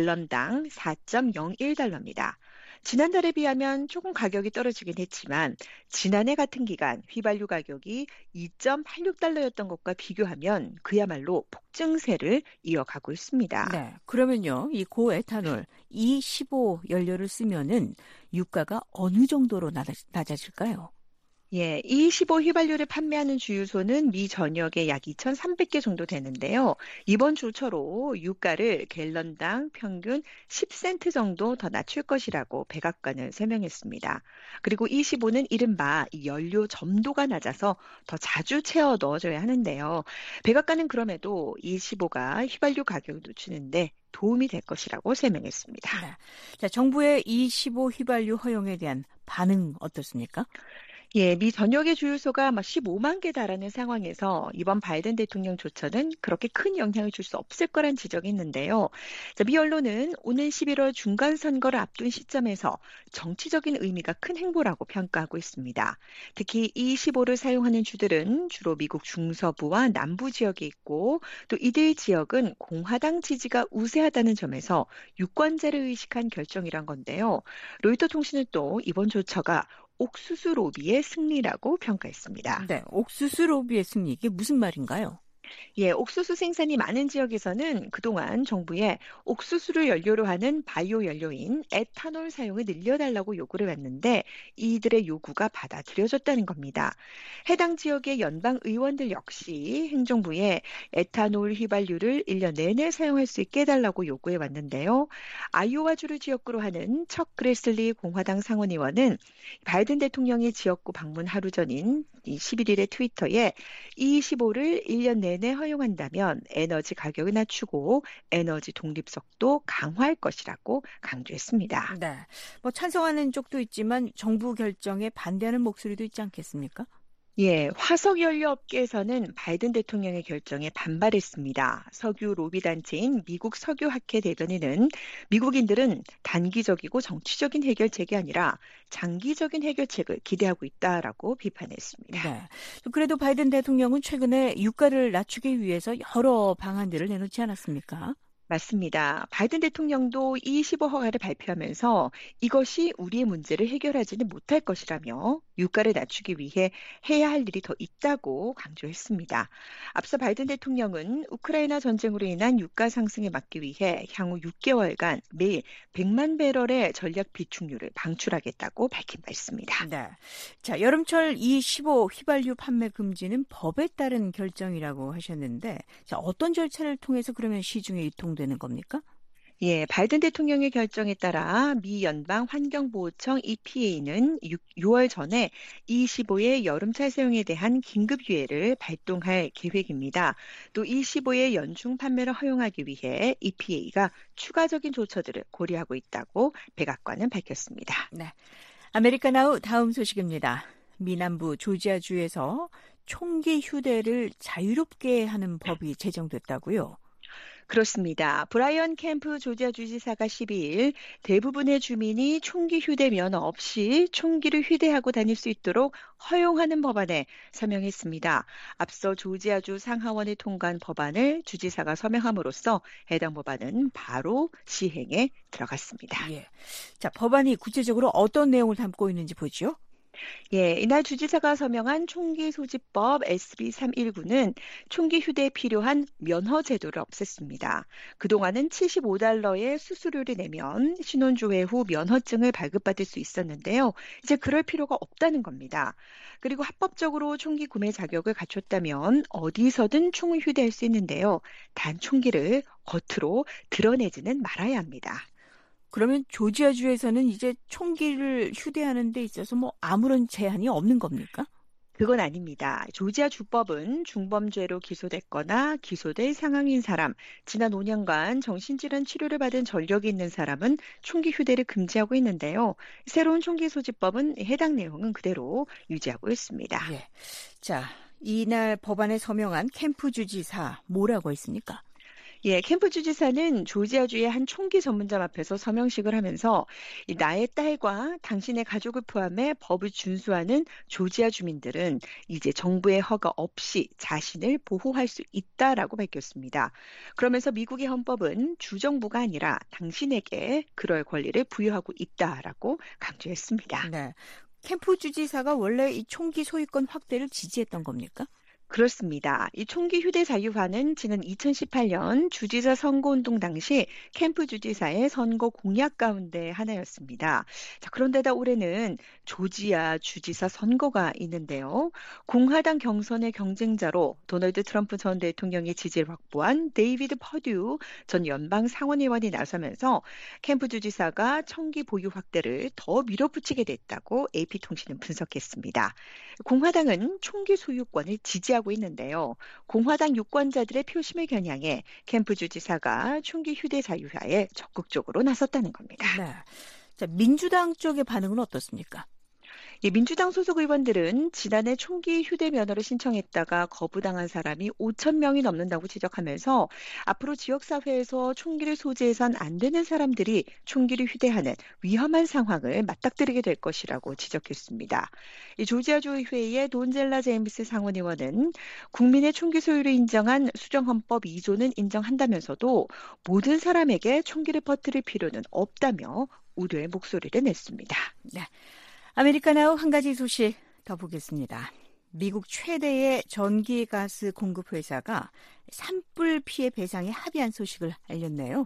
갤런당 사 점 영일 달러입니다. 지난달에 비하면 조금 가격이 떨어지긴 했지만 지난해 같은 기간 휘발유 가격이 이 점 팔육 달러였던 것과 비교하면 그야말로 폭증세를 이어가고 있습니다. 네, 그러면요, 이 고에탄올 이 십오 연료를 쓰면은 유가가 어느 정도로 낮아질까요? 예, 이 십오 휘발유를 판매하는 주유소는 미 전역에 약 이천삼백 개 정도 되는데요. 이번 주초로 유가를 갤런당 평균 십 센트 정도 더 낮출 것이라고 백악관은 설명했습니다. 그리고 이 십오는 이른바 연료 점도가 낮아서 더 자주 채워 넣어줘야 하는데요. 백악관은 그럼에도 이 십오가 휘발유 가격을 늦추는데 도움이 될 것이라고 설명했습니다. 네. 자, 정부의 이 십오 휘발유 허용에 대한 반응 어떻습니까? 예, 미 전역의 주유소가 막 십오만 개 달하는 상황에서 이번 바이든 대통령 조처는 그렇게 큰 영향을 줄 수 없을 거란 지적이 있는데요. 자, 미 언론은 오는 십일월 중간선거를 앞둔 시점에서 정치적인 의미가 큰 행보라고 평가하고 있습니다. 특히 이 십오를 사용하는 주들은 주로 미국 중서부와 남부 지역에 있고 또 이들 지역은 공화당 지지가 우세하다는 점에서 유권자를 의식한 결정이란 건데요. 로이터 통신은 또 이번 조처가 옥수수 로비의 승리라고 평가했습니다. 네, 옥수수 로비의 승리, 이게 무슨 말인가요? 예, 옥수수 생산이 많은 지역에서는 그동안 정부에 옥수수를 연료로 하는 바이오 연료인 에탄올 사용을 늘려달라고 요구를 했는데 이들의 요구가 받아들여졌다는 겁니다. 해당 지역의 연방 의원들 역시 행정부에 에탄올 휘발유를 일 년 내내 사용할 수 있게 해달라고 요구해 왔는데요. 아이오와주를 지역구로 하는 척 그레슬리 공화당 상원의원은 바이든 대통령이 지역구 방문 하루 전인 십일 일에 트위터에 이십오를 일 년 내내 허용한다면 에너지 가격을 낮추고 에너지 독립성도 강화할 것이라고 강조했습니다. 네. 뭐 찬성하는 쪽도 있지만 정부 결정에 반대하는 목소리도 있지 않겠습니까? 예, 화석연료업계에서는 바이든 대통령의 결정에 반발했습니다. 석유 로비 단체인 미국 석유학회 대변인은 미국인들은 단기적이고 정치적인 해결책이 아니라 장기적인 해결책을 기대하고 있다라고 비판했습니다. 네. 그래도 바이든 대통령은 최근에 유가를 낮추기 위해서 여러 방안들을 내놓지 않았습니까? 맞습니다. 바이든 대통령도 이십오 허가를 발표하면서 이것이 우리의 문제를 해결하지는 못할 것이라며 유가를 낮추기 위해 해야 할 일이 더 있다고 강조했습니다. 앞서 바이든 대통령은 우크라이나 전쟁으로 인한 유가 상승에 막기 위해 향후 육 개월간 매일 백만 배럴의 전략 비축유를 방출하겠다고 밝힌 바 있습니다. 네. 자, 여름철 이십오 휘발유 판매 금지는 법에 따른 결정이라고 하셨는데 자, 어떤 절차를 통해서 그러면 시중에 유통되는 겁니까? 예, 바이든 대통령의 결정에 따라 미 연방 환경보호청 이피에이는 유월 전에 이십오의 여름철 사용에 대한 긴급 유예를 발동할 계획입니다. 또 이십오의 연중 판매를 허용하기 위해 이피에이가 추가적인 조처들을 고려하고 있다고 백악관은 밝혔습니다. 네, 아메리카나우 다음 소식입니다. 미남부 조지아주에서 총기 휴대를 자유롭게 하는 법이 제정됐다고요? 그렇습니다. 브라이언 캠프 조지아 주지사가 십이 일 대부분의 주민이 총기 휴대 면허 없이 총기를 휴대하고 다닐 수 있도록 허용하는 법안에 서명했습니다. 앞서 조지아주 상하원에 통과한 법안을 주지사가 서명함으로써 해당 법안은 바로 시행에 들어갔습니다. 예. 자, 법안이 구체적으로 어떤 내용을 담고 있는지 보죠. 예, 이날 주지사가 서명한 총기 소지법 에스비 삼백십구는 총기 휴대에 필요한 면허 제도를 없앴습니다. 그동안은 칠십오 달러의 수수료를 내면 신원조회 후 면허증을 발급받을 수 있었는데요. 이제 그럴 필요가 없다는 겁니다. 그리고 합법적으로 총기 구매 자격을 갖췄다면 어디서든 총을 휴대할 수 있는데요. 단 총기를 겉으로 드러내지는 말아야 합니다. 그러면 조지아주에서는 이제 총기를 휴대하는 데 있어서 뭐 아무런 제한이 없는 겁니까? 그건 아닙니다. 조지아 주법은 중범죄로 기소됐거나 기소될 상황인 사람, 지난 오 년간 정신질환 치료를 받은 전력이 있는 사람은 총기 휴대를 금지하고 있는데요. 새로운 총기 소지법은 해당 내용은 그대로 유지하고 있습니다. 예. 자, 이날 법안에 서명한 캠프 주지사 뭐라고 했습니까? 예, 캠프 주지사는 조지아주의 한 총기 전문점 앞에서 서명식을 하면서 나의 딸과 당신의 가족을 포함해 법을 준수하는 조지아 주민들은 이제 정부의 허가 없이 자신을 보호할 수 있다라고 밝혔습니다. 그러면서 미국의 헌법은 주정부가 아니라 당신에게 그럴 권리를 부여하고 있다라고 강조했습니다. 네, 캠프 주지사가 원래 이 총기 소유권 확대를 지지했던 겁니까? 그렇습니다. 이 총기 휴대 자유화는 지난 이천십팔 년 주지사 선거운동 당시 캠프 주지사의 선거 공약 가운데 하나였습니다. 자, 그런데다 올해는 조지아 주지사 선거가 있는데요. 공화당 경선의 경쟁자로 도널드 트럼프 전 대통령의 지지를 확보한 데이비드 퍼듀 전 연방 상원의원이 나서면서 캠프 주지사가 총기 보유 확대를 더 밀어붙이게 됐다고 에이피통신은 분석했습니다. 공화당은 총기 소유권을 지지하고 하고 있는데요. 공화당 유권자들의 표심을 겨냥해 캠프 주지사가 총기 휴대 자유화에 적극적으로 나섰다는 겁니다. 네. 자, 민주당 쪽의 반응은 어떻습니까? 예, 민주당 소속 의원들은 지난해 총기 휴대 면허를 신청했다가 거부당한 사람이 오천 명이 넘는다고 지적하면서 앞으로 지역사회에서 총기를 소지해선 안 되는 사람들이 총기를 휴대하는 위험한 상황을 맞닥뜨리게 될 것이라고 지적했습니다. 이 조지아주 의회의 돈젤라 제임스 상원의원은 국민의 총기 소유를 인정한 수정헌법 이 조는 인정한다면서도 모든 사람에게 총기를 퍼뜨릴 필요는 없다며 우려의 목소리를 냈습니다. 네. 아메리카나우 한 가지 소식 더 보겠습니다. 미국 최대의 전기가스 공급 회사가 산불 피해 배상에 합의한 소식을 알렸네요.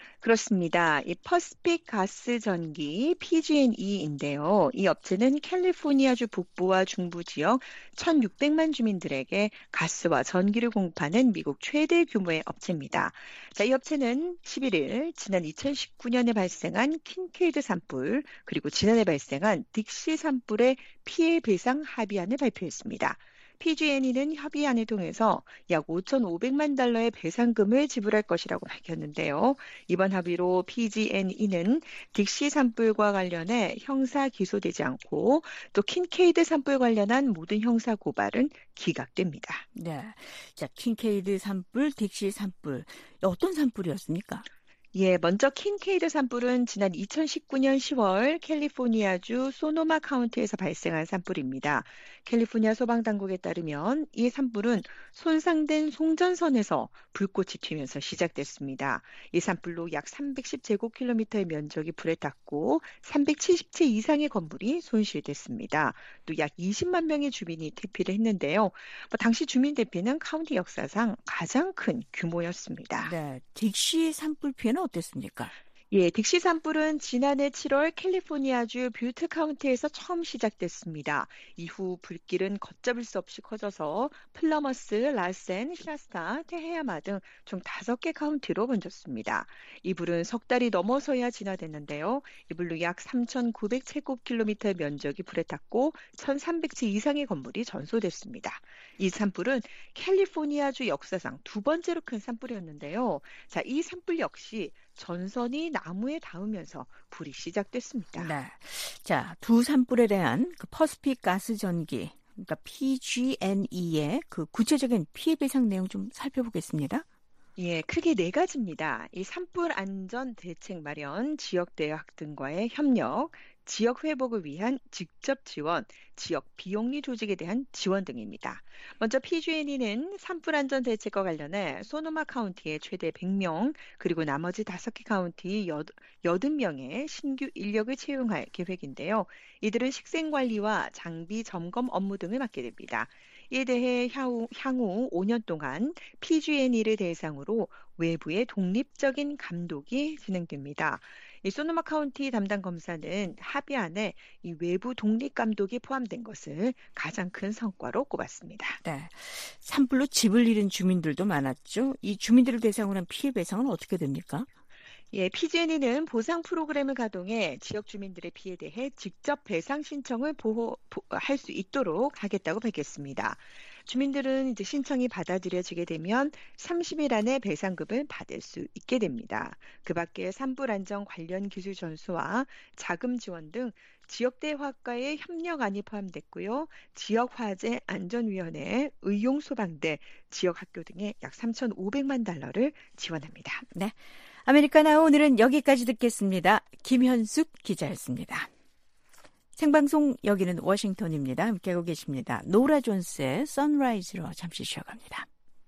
그렇습니다. 이 퍼시픽 가스 전기 피지앤이인데요. 이 업체는 캘리포니아주 북부와 중부 지역 천육백만 주민들에게 가스와 전기를 공급하는 미국 최대 규모의 업체입니다. 자, 이 업체는 십일 일 지난 이천십구 년에 발생한 킨케이드 산불 그리고 지난해 발생한 딕시 산불의 피해 배상 합의안을 발표했습니다. 피지앤이는 협의안을 통해서 약 오천오백만 달러의 배상금을 지불할 것이라고 밝혔는데요. 이번 합의로 피지앤이는 딕시 산불과 관련해 형사 기소되지 않고 또 킨케이드 산불 관련한 모든 형사 고발은 기각됩니다. 네, 자 킨케이드 산불, 딕시 산불 어떤 산불이었습니까? 예, 먼저 킨케이드 산불은 지난 이천십구 년 시월 캘리포니아주 소노마 카운티에서 발생한 산불입니다. 캘리포니아 소방당국에 따르면 이 산불은 손상된 송전선에서 불꽃이 튀면서 시작됐습니다. 이 산불로 약 삼백십 제곱킬로미터의 면적이 불에 탔고 삼백칠십 채 이상의 건물이 손실됐습니다. 또 약 이십만 명의 주민이 대피를 했는데요. 뭐 당시 주민 대피는 카운티 역사상 가장 큰 규모였습니다. 네, 딕시 산불 피해는 어땠습니까? 예, 딕시 산불은 지난해 칠월 캘리포니아주 뷰트 카운티에서 처음 시작됐습니다. 이후 불길은 걷잡을 수 없이 커져서 플러머스, 라센, 샤스타, 테헤야마 등 총 다섯 개 카운티로 번졌습니다. 이 불은 석 달이 넘어서야 진화됐는데요. 이 불로 약 삼천구백 제곱킬로미터의 면적이 불에 탔고 천삼백 채 이상의 건물이 전소됐습니다. 이 산불은 캘리포니아주 역사상 두 번째로 큰 산불이었는데요. 자, 이 산불 역시 전선이 나무에 닿으면서 불이 시작됐습니다. 네, 자, 두 산불에 대한 그 퍼시픽 가스 전기, 그러니까 피지앤이의 그 구체적인 피해 배상 내용 좀 살펴보겠습니다. 예, 크게 네 가지입니다. 이 산불 안전 대책 마련, 지역 대학 등과의 협력, 지역 회복을 위한 직접 지원, 지역 비영리 조직에 대한 지원 등입니다. 먼저 피지앤이는 산불 안전 대책과 관련해 소노마 카운티의 최대 백 명, 그리고 나머지 다섯 개 카운티 팔십 명의 신규 인력을 채용할 계획인데요. 이들은 식생 관리와 장비 점검 업무 등을 맡게 됩니다. 이에 대해 향후, 향후 오 년 동안 피지앤이를 대상으로 외부의 독립적인 감독이 진행됩니다. 이 소노마 카운티 담당 검사는 합의안에 이 외부 독립 감독이 포함된 것을 가장 큰 성과로 꼽았습니다. 네, 산불로 집을 잃은 주민들도 많았죠. 이 주민들을 대상으로 한 피해 배상은 어떻게 됩니까? 예, 피지앤이는 보상 프로그램을 가동해 지역 주민들의 피해에 대해 직접 배상 신청을 보호, 할 수 있도록 하겠다고 밝혔습니다. 주민들은 이제 신청이 받아들여지게 되면 삼십 일 안에 배상금을 받을 수 있게 됩니다. 그 밖에 산불 안전 관련 기술 전수와 자금 지원 등 지역대학과의 협력안이 포함됐고요. 지역화재 안전위원회, 의용소방대, 지역학교 등에 약 삼천오백만 달러를 지원합니다. 네, 아메리카나 오늘은 여기까지 듣겠습니다. 김현숙 기자였습니다. 생방송 여기는 워싱턴입니다. 함께하고 계십니다. 노라 존스의 선라이즈로 잠시 쉬어갑니다.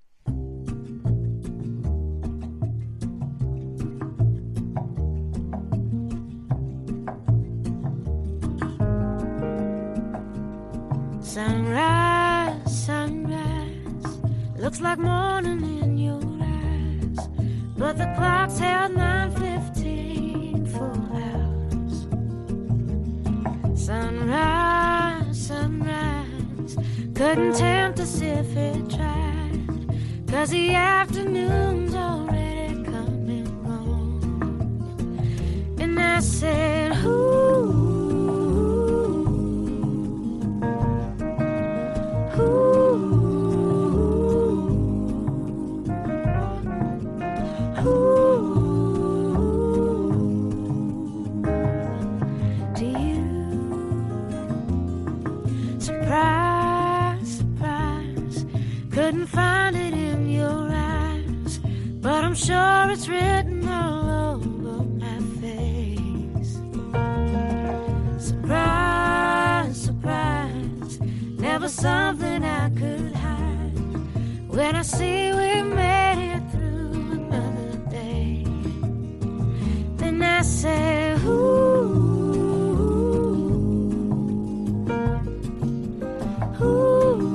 Sunrise, sunrise, looks like morning in your eyes, but the clock's held nine fifteen full hours. Sunrise, sunrise, couldn't tempt us if it tried, 'cause the afternoon's already coming on. And I said, ooh, couldn't find it in your eyes, but I'm sure it's written all over my face. Surprise, surprise, never something I could hide. When I see we made it through another day, then I say, ooh, ooh.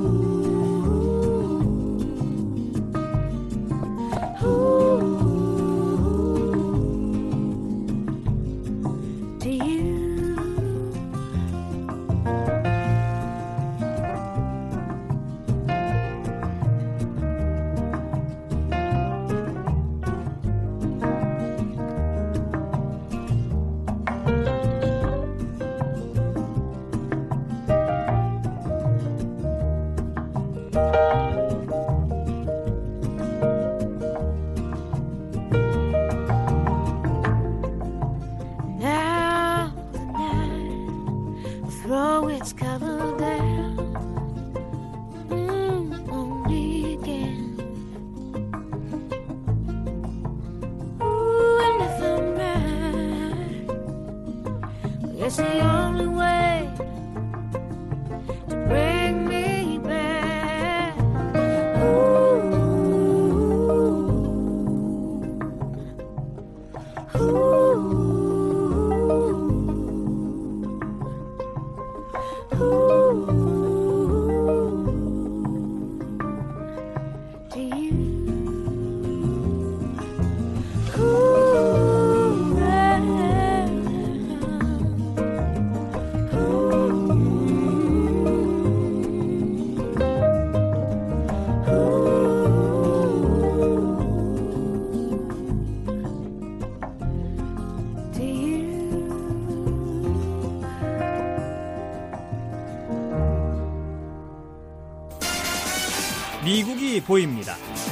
It's the only way to bring me back. Ooh, ooh, ooh, to you. 미국이 보입니다.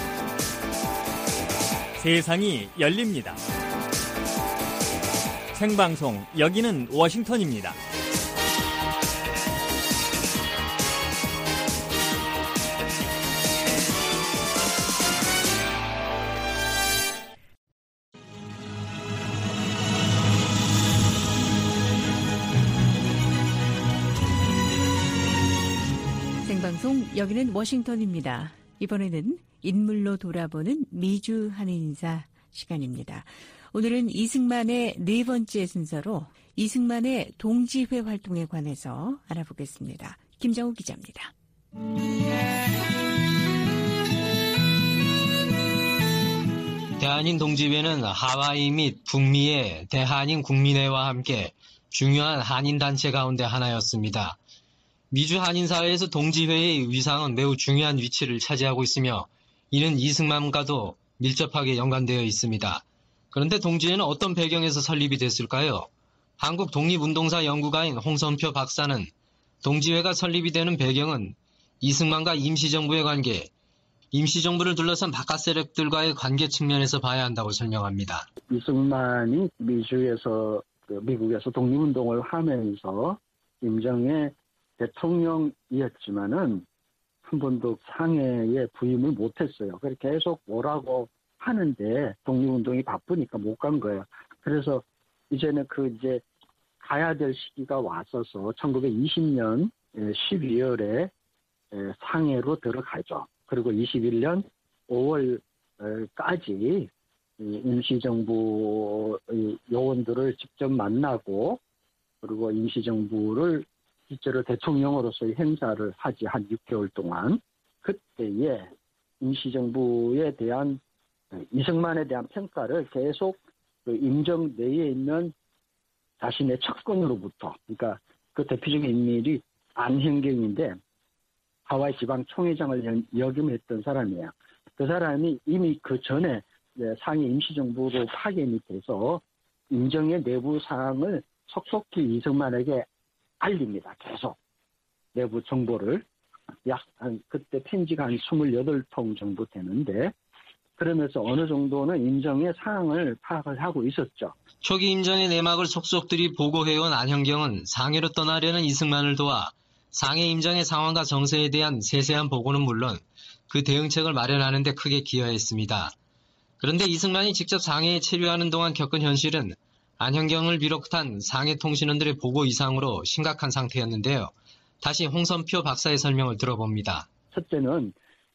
세상이 열립니다. 생방송, 여기는 워싱턴입니다. 생방송, 여기는 워싱턴입니다. 이번에는 인물로 돌아보는 미주 한인사 시간입니다. 오늘은 이승만의 네 번째 순서로 이승만의 동지회 활동에 관해서 알아보겠습니다. 김정우 기자입니다. 대한인 동지회는 하와이 및 북미의 대한인 국민회와 함께 중요한 한인단체 가운데 하나였습니다. 미주 한인사회에서 동지회의 위상은 매우 중요한 위치를 차지하고 있으며 이는 이승만과도 밀접하게 연관되어 있습니다. 그런데 동지회는 어떤 배경에서 설립이 됐을까요? 한국 독립운동사 연구가인 홍선표 박사는 동지회가 설립이 되는 배경은 이승만과 임시정부의 관계, 임시정부를 둘러싼 바깥 세력들과의 관계 측면에서 봐야 한다고 설명합니다. 이승만이 미주에서, 미국에서 독립운동을 하면서 임정의 대통령이었지만은 한 번도 상해에 부임을 못했어요. 그래서 계속 오라고 하는데 독립운동이 바쁘니까 못 간 거예요. 그래서 이제는 그 이제 가야 될 시기가 왔어서 천구백이십 년 십이월에 상해로 들어가죠. 그리고 이십일 년 오월까지 임시정부 요원들을 직접 만나고 그리고 임시정부를 실제로 대통령으로서의 행사를 하지 한 육 개월 동안 그때에 임시정부에 대한 이승만에 대한 평가를 계속 그 임정 내에 있는 자신의 측근으로부터 그러니까 그 대표적인 인물이 안현경인데 하와이 지방 총회장을 역임했던 사람이에요. 그 사람이 이미 그 전에 상해 임시정부로 파견이 돼서 임정의 내부 사항을 속속히 이승만에게 알립니다. 계속 내부 정보를 약 한 그때 편지가 한 이십팔 통 정도 되는데 그러면서 어느 정도는 임정의 상황을 파악을 하고 있었죠. 초기 임정의 내막을 속속들이 보고해온 안현경은 상해로 떠나려는 이승만을 도와 상해 임정의 상황과 정세에 대한 세세한 보고는 물론 그 대응책을 마련하는 데 크게 기여했습니다. 그런데 이승만이 직접 상해에 체류하는 동안 겪은 현실은 안현경을 비롯한 상해 통신원들의 보고 이상으로 심각한 상태였는데요. 다시 홍선표 박사의 설명을 들어봅니다. 첫째는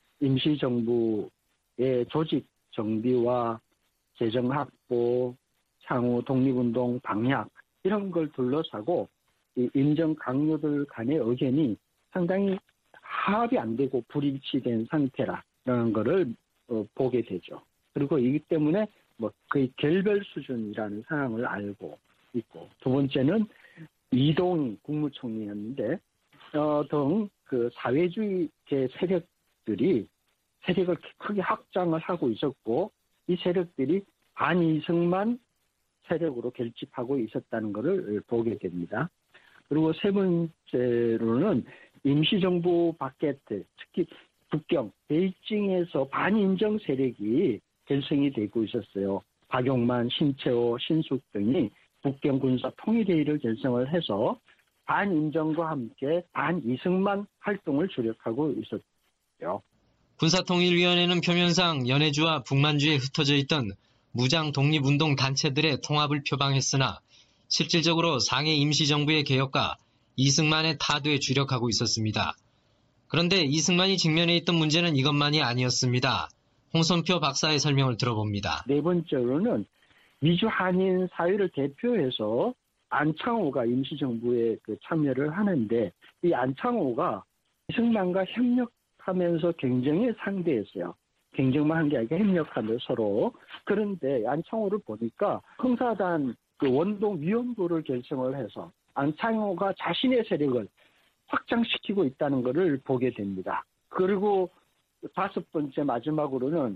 임시정부의 조직 정비와 재정 확보, 향후 독립운동 방향 이런 걸 둘러싸고 이 임정 강요들 간의 의견이 상당히 합이 안 되고 불일치된 상태라는 거를 어, 보게 되죠. 그리고 이기 때문에 뭐 거의 결별 수준이라는 상황을 알고 있고 두 번째는 이동희 국무총리였는데 어, 등 그 사회주의계 세력들이 세력을 크게 확장을 하고 있었고 이 세력들이 반이승만 세력으로 결집하고 있었다는 것을 보게 됩니다. 그리고 세 번째로는 임시정부 바깥에 특히 북경, 베이징에서 반인정 세력이 결성이 되고 있었어요. 박용만, 신채호, 신숙 등이 북경 군사 통일회의를 결성을 해서 반인정과 함께 반이승만 활동을 주력하고 있었죠. 군사통일위원회는 표면상 연해주와 북만주에 흩어져 있던 무장 독립운동 단체들의 통합을 표방했으나 실질적으로 상해 임시정부의 개혁과 이승만의 타도에 주력하고 있었습니다. 그런데 이승만이 직면해 있던 문제는 이것만이 아니었습니다. 홍선표 박사의 설명을 들어봅니다. 네 번째로는 미주 한인 사회를 대표해서 안창호가 임시정부에 그 참여를 하는데 이 안창호가 이승만과 협력하면서 경쟁의 상대였어요. 경쟁만 한 게 아니라 협력하면서 서로. 그런데 안창호를 보니까 흥사단 그 원동 위원부를 결성을 해서 안창호가 자신의 세력을 확장시키고 있다는 것을 보게 됩니다. 그리고 다섯 번째 마지막으로는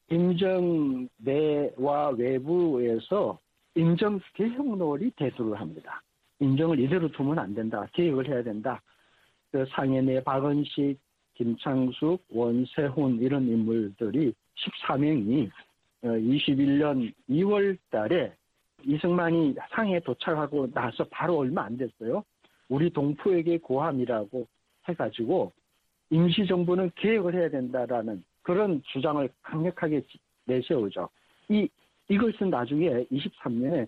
임정 내와 외부에서 임정 개혁론이 대두를 합니다. 임정을 이대로 두면 안 된다. 개혁을 해야 된다. 그 상해 내 박은식, 김창숙, 원세훈 이런 인물들이 십사 명이 이십일 년 이월 달에 이승만이 상해에 도착하고 나서 바로 얼마 안 됐어요. 우리 동포에게 고함이라고 해가지고 임시정부는 개혁을 해야 된다라는 그런 주장을 강력하게 내세우죠. 이, 이것은 나중에 이십삼 년에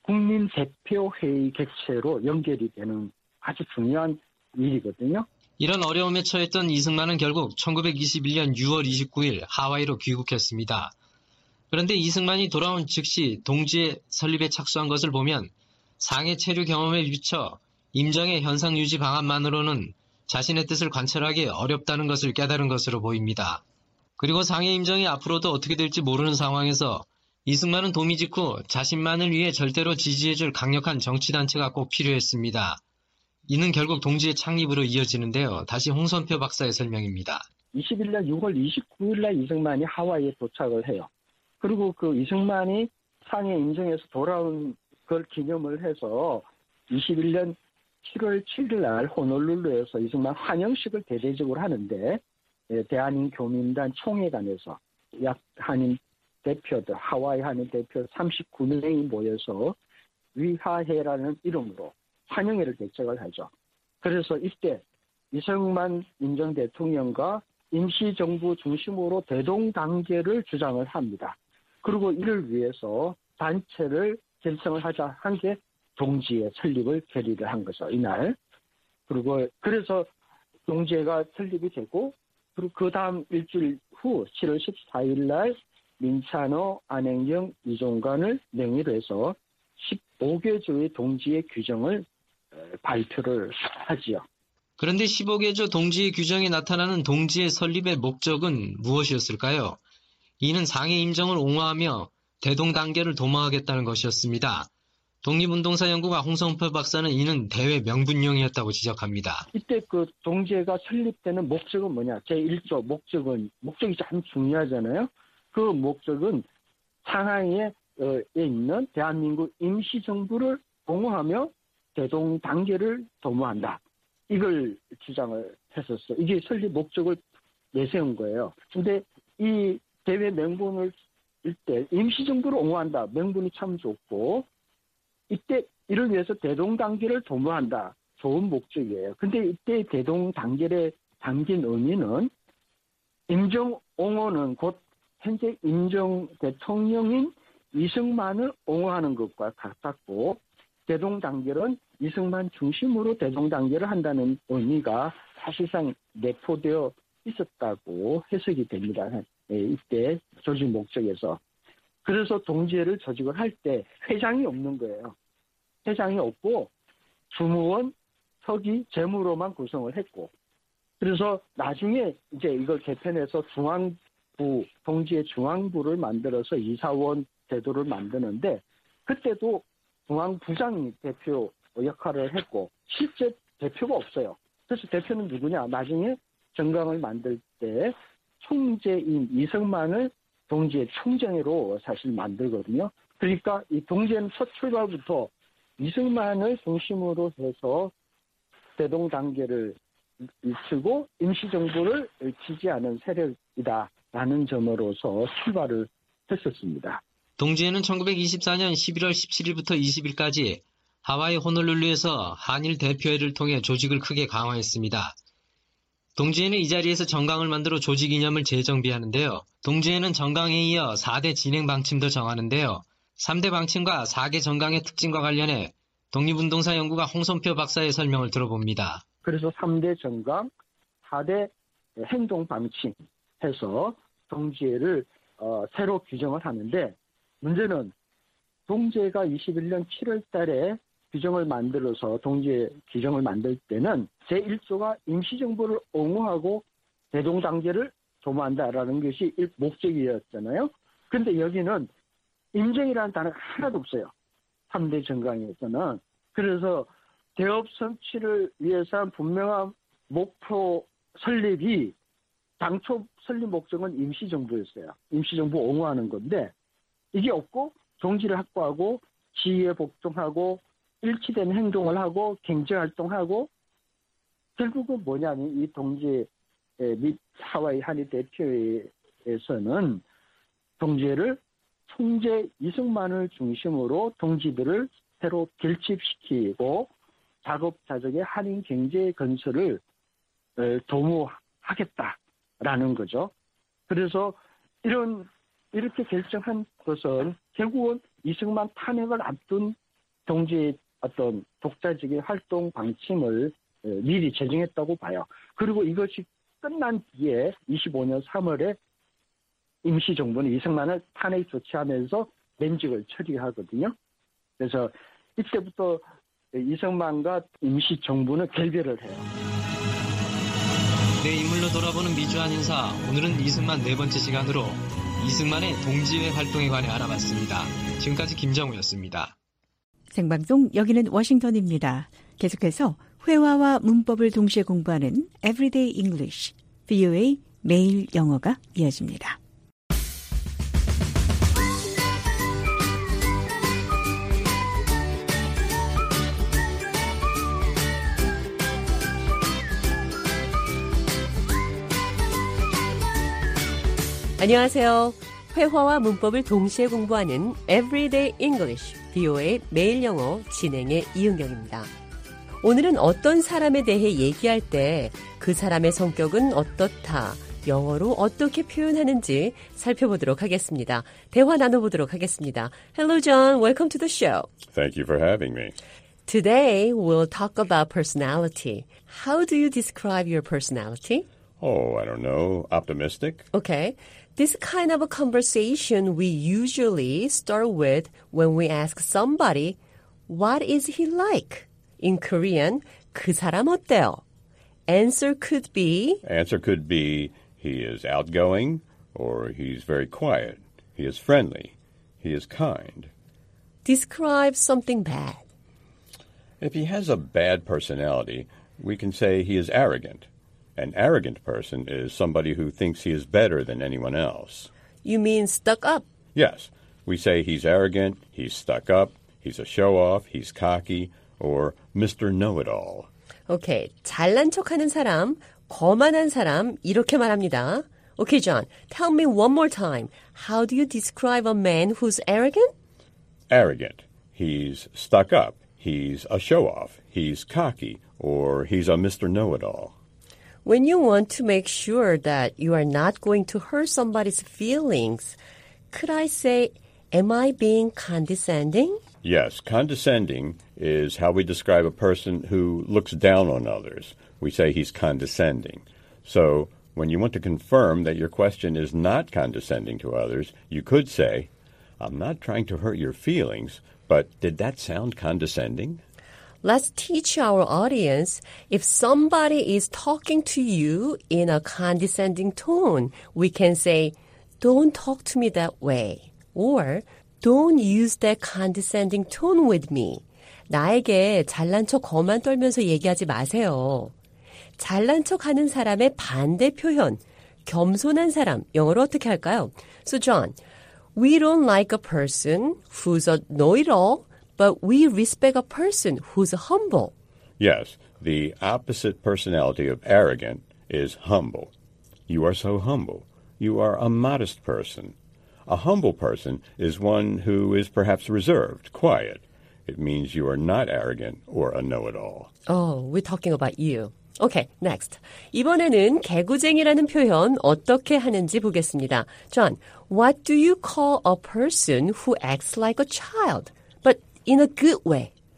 국민대표회의 객체로 연결이 되는 아주 중요한 일이거든요. 이런 어려움에 처했던 이승만은 결국 천구백이십일 년 유월 이십구일 하와이로 귀국했습니다. 그런데 이승만이 돌아온 즉시 동지회 설립에 착수한 것을 보면 상해 체류 경험에 비춰 임정의 현상 유지 방안만으로는 자신의 뜻을 관철하기 어렵다는 것을 깨달은 것으로 보입니다. 그리고 상해 임정이 앞으로도 어떻게 될지 모르는 상황에서 이승만은 도미 직후 자신만을 위해 절대로 지지해줄 강력한 정치단체가 꼭 필요했습니다. 이는 결국 동지회 창립으로 이어지는데요. 다시 홍선표 박사의 설명입니다. 이십일 년 유월 이십구일 날 이승만이 하와이에 도착을 해요. 그리고 그 이승만이 상해 임정에서 돌아온 걸 기념을 해서 이십일 년 칠월 칠일 날 호놀룰루에서 이승만 환영식을 대대적으로 하는데 대한인 교민단 총회관에서 약 한인 대표들, 하와이 한인 대표 삼십구 명이 모여서 위하회라는 이름으로 환영회를 개최를 하죠. 그래서 이때 이승만 임정 대통령과 임시정부 중심으로 대동단계를 주장을 합니다. 그리고 이를 위해서 단체를 결성을 하자 한 게 동지회 설립을 결의를 한 거죠, 이날. 그리고 그래서 동지회가 설립이 되고, 그리고 그 다음 일주일 후 칠월 십사일 날 민찬호, 안행영, 이종관을 명의로 해서 십오 개조의 동지회 규정을 발표를 하지요. 그런데 십오 개조 동지회 규정에 나타나는 동지회 설립의 목적은 무엇이었을까요? 이는 상해 임정을 옹호하며 대동단계를 도모하겠다는 것이었습니다. 독립운동사연구가 홍성표 박사는 이는 대외 명분용이었다고 지적합니다. 이때 그 동지회가 설립되는 목적은 뭐냐? 제일 조 목적은, 목적이 참 중요하잖아요. 그 목적은 상하이에 있는 대한민국 임시정부를 옹호하며 대동단계를 도모한다. 이걸 주장을 했었어. 이게 설립 목적을 내세운 거예요. 근데 이 대외 명분을 일때 임시정부를 옹호한다. 명분이 참 좋고, 이때 이를 위해서 대동단계를 도모한다. 좋은 목적이에요. 근데 이때 대동단계에 담긴 의미는 임정 옹호는 곧 현재 임정 대통령인 이승만을 옹호하는 것과 같았고, 대동단계는 이승만 중심으로 대동단계를 한다는 의미가 사실상 내포되어 있었다고 해석이 됩니다. 이때 조직 목적에서. 그래서 동지회를 조직을 할 때 회장이 없는 거예요. 회장이 없고 주무원, 서기, 재무로만 구성을 했고, 그래서 나중에 이제 이걸 개편해서 중앙부, 동지회 중앙부를 만들어서 이사원 제도를 만드는데, 그때도 중앙부장이 대표 역할을 했고 실제 대표가 없어요. 그래서 대표는 누구냐? 나중에 정강을 만들 때 총재인 이승만을 동지회 총재로 사실 만들거든요. 그러니까 이 동지회는 첫 출발부터 이승만을 중심으로 해서 대동단계를 일추고 임시정부를 지지하는 세력이다라는 점으로서 출발을 했었습니다. 동지회는 천구백이십사 년 십일월 십칠일부터 이십일까지 하와이 호놀룰루에서 한일 대표회를 통해 조직을 크게 강화했습니다. 동지회는 이 자리에서 정강을 만들어 조직 이념을 재정비하는데요. 동지회는 정강에 이어 사 대 진행 방침도 정하는데요. 삼 대 방침과 사 개 정강의 특징과 관련해 독립운동사 연구가 홍선표 박사의 설명을 들어봅니다. 그래서 삼 대 정강, 사 대 행동 방침 해서 동지애를 어, 새로 규정을 하는데 문제는 동지애가 이십일 년 칠월 달에 규정을 만들어서 동지애 규정을 만들 때는 제일 조가 임시정부를 옹호하고 대동단계를 도모한다라는 것이 목적이었잖아요. 그런데 여기는 임정이라는 단어가 하나도 없어요. 삼 대 정강에서는. 그래서 대업 성취를 위해서 한 분명한 목표 설립이 당초 설립 목적은 임시정부였어요. 임시정부 옹호하는 건데 이게 없고 동지를 확보하고 지위에 복종하고 일치된 행동을 하고 경제활동하고 결국은 뭐냐면 이 동지 및 하와이 한일 대표회에서는 동지를 총재 이승만을 중심으로 동지들을 새로 결집시키고 자급자족의 한인 경제 건설을 도모하겠다라는 거죠. 그래서 이런 이렇게 결정한 것은 결국은 이승만 탄핵을 앞둔 동지의 어떤 독자적인 활동 방침을 미리 제정했다고 봐요. 그리고 이것이 끝난 뒤에 이십오 년 삼월에 임시정부는 이승만을 탄핵 조치하면서 면직을 처리하거든요. 그래서 이때부터 이승만과 임시정부는 결별을 해요. 내 인물로 돌아보는 미주 한인사, 오늘은 이승만 네 번째 시간으로 이승만의 동지회 활동에 관해 알아봤습니다. 지금까지 김정우였습니다. 생방송 여기는 워싱턴입니다. 계속해서 회화와 문법을 동시에 공부하는 Everyday English, 브이오에이 매일 영어가 이어집니다. 안녕하세요. 회화와 문법을 동시에 공부하는 Everyday English, 브이오에이 매일 영어 진행의 이은경입니다. 오늘은 어떤 사람에 대해 얘기할 때 그 사람의 성격은 어떻다, 영어로 어떻게 표현하는지 살펴보도록 하겠습니다. 대화 나눠보도록 하겠습니다. Hello, John. Welcome to the show. Thank you for having me. Today, we'll talk about personality. How do you describe your personality? Oh, I don't know. Optimistic? Okay. This kind of a conversation we usually start with when we ask somebody, what is he like? In Korean, 그 사람 어때요? Answer could be, Answer could be, he is outgoing, or he's very quiet. He is friendly. He is kind. describe something bad. If he has a bad personality, we can say he is arrogant. An arrogant person is somebody who thinks he is better than anyone else. You mean stuck up? Yes, we say he's arrogant, he's stuck up, he's a show-off, he's cocky, or Mister Know-it-all. 오케이, 잘난 척하는 사람, 거만한 사람 이렇게 말합니다. Okay, John, tell me one more time. How do you describe a man who's arrogant? Arrogant. He's stuck up, he's a show-off, he's cocky, or he's a Mister Know-it-all. When you want to make sure that you are not going to hurt somebody's feelings, could I say, am I being condescending? Yes, condescending is how we describe a person who looks down on others. We say he's condescending. So when you want to confirm that your question is not condescending to others, you could say, I'm not trying to hurt your feelings, but did that sound condescending? Let's teach our audience, if somebody is talking to you in a condescending tone, we can say, don't talk to me that way. Or, don't use that condescending tone with me. 나에게 잘난 척 거만 떨면서 얘기하지 마세요. 잘난 척 하는 사람의 반대 표현, 겸손한 사람, 영어로 어떻게 할까요? So John, we don't like a person who's a know-it-all, but we respect a person who's humble. Yes, the opposite personality of arrogant is humble. You are so humble. You are a modest person. A humble person is one who is perhaps reserved, quiet. It means you are not arrogant or a know-it-all. Oh, we're talking about you. Okay, next. 이번에는 개구쟁이라는 표현 어떻게 하는지 보겠습니다. John, what do you call a person who acts like a child, but in a good way?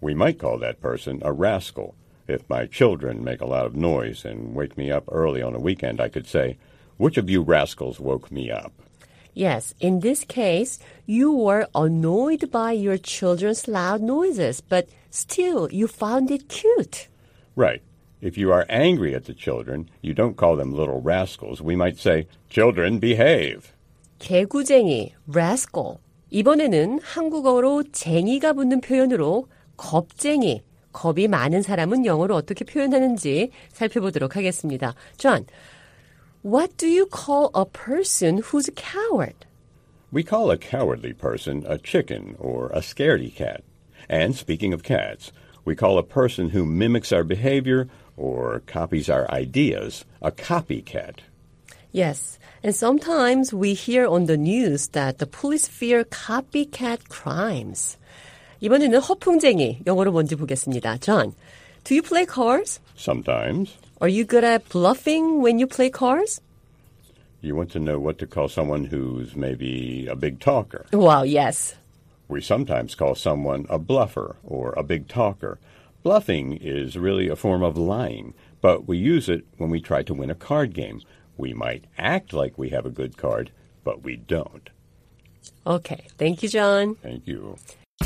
We might call that person a rascal. If my children make a lot of noise and wake me up early on a weekend, I could say, "Which of you rascals woke me up?" Yes, in this case, you were annoyed by your children's loud noises, but still you found it cute. Right. If you are angry at the children, you don't call them little rascals. We might say, "Children, behave." 개구쟁이, rascal. 이번에는 한국어로 쟁이가 붙는 표현으로 겁쟁이, 겁이 많은 사람은 영어로 어떻게 표현하는지 살펴보도록 하겠습니다. John, what do you call a person who's a coward? We call a cowardly person a chicken or a scaredy cat. And speaking of cats, we call a person who mimics our behavior or copies our ideas a copycat. Yes, and sometimes we hear on the news that the police fear copycat crimes. 이번에는 허풍쟁이, 영어로 뭔지 보겠습니다. John, do you play cards? Sometimes. Are you good at bluffing when you play cards? You want to know what to call someone who's maybe a big talker. Wow, yes. We sometimes call someone a bluffer or a big talker. Bluffing is really a form of lying, but we use it when we try to win a card game. We might act like we have a good card, but we don't. Okay, thank you, John. Thank you.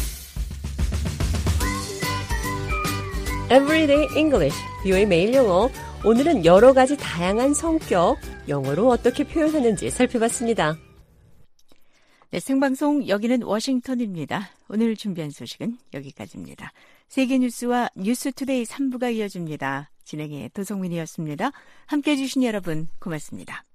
Everyday English, 비오의 매일 영어. 오늘은 여러 가지 다양한 성격, 영어로 어떻게 표현하는지 살펴봤습니다. 네, 생방송 여기는 워싱턴입니다. 오늘 준비한 소식은 여기까지입니다. 세계 뉴스와 뉴스투데이 삼 부가 이어집니다. 진행의 도성민이었습니다. 함께해 주신 여러분 고맙습니다.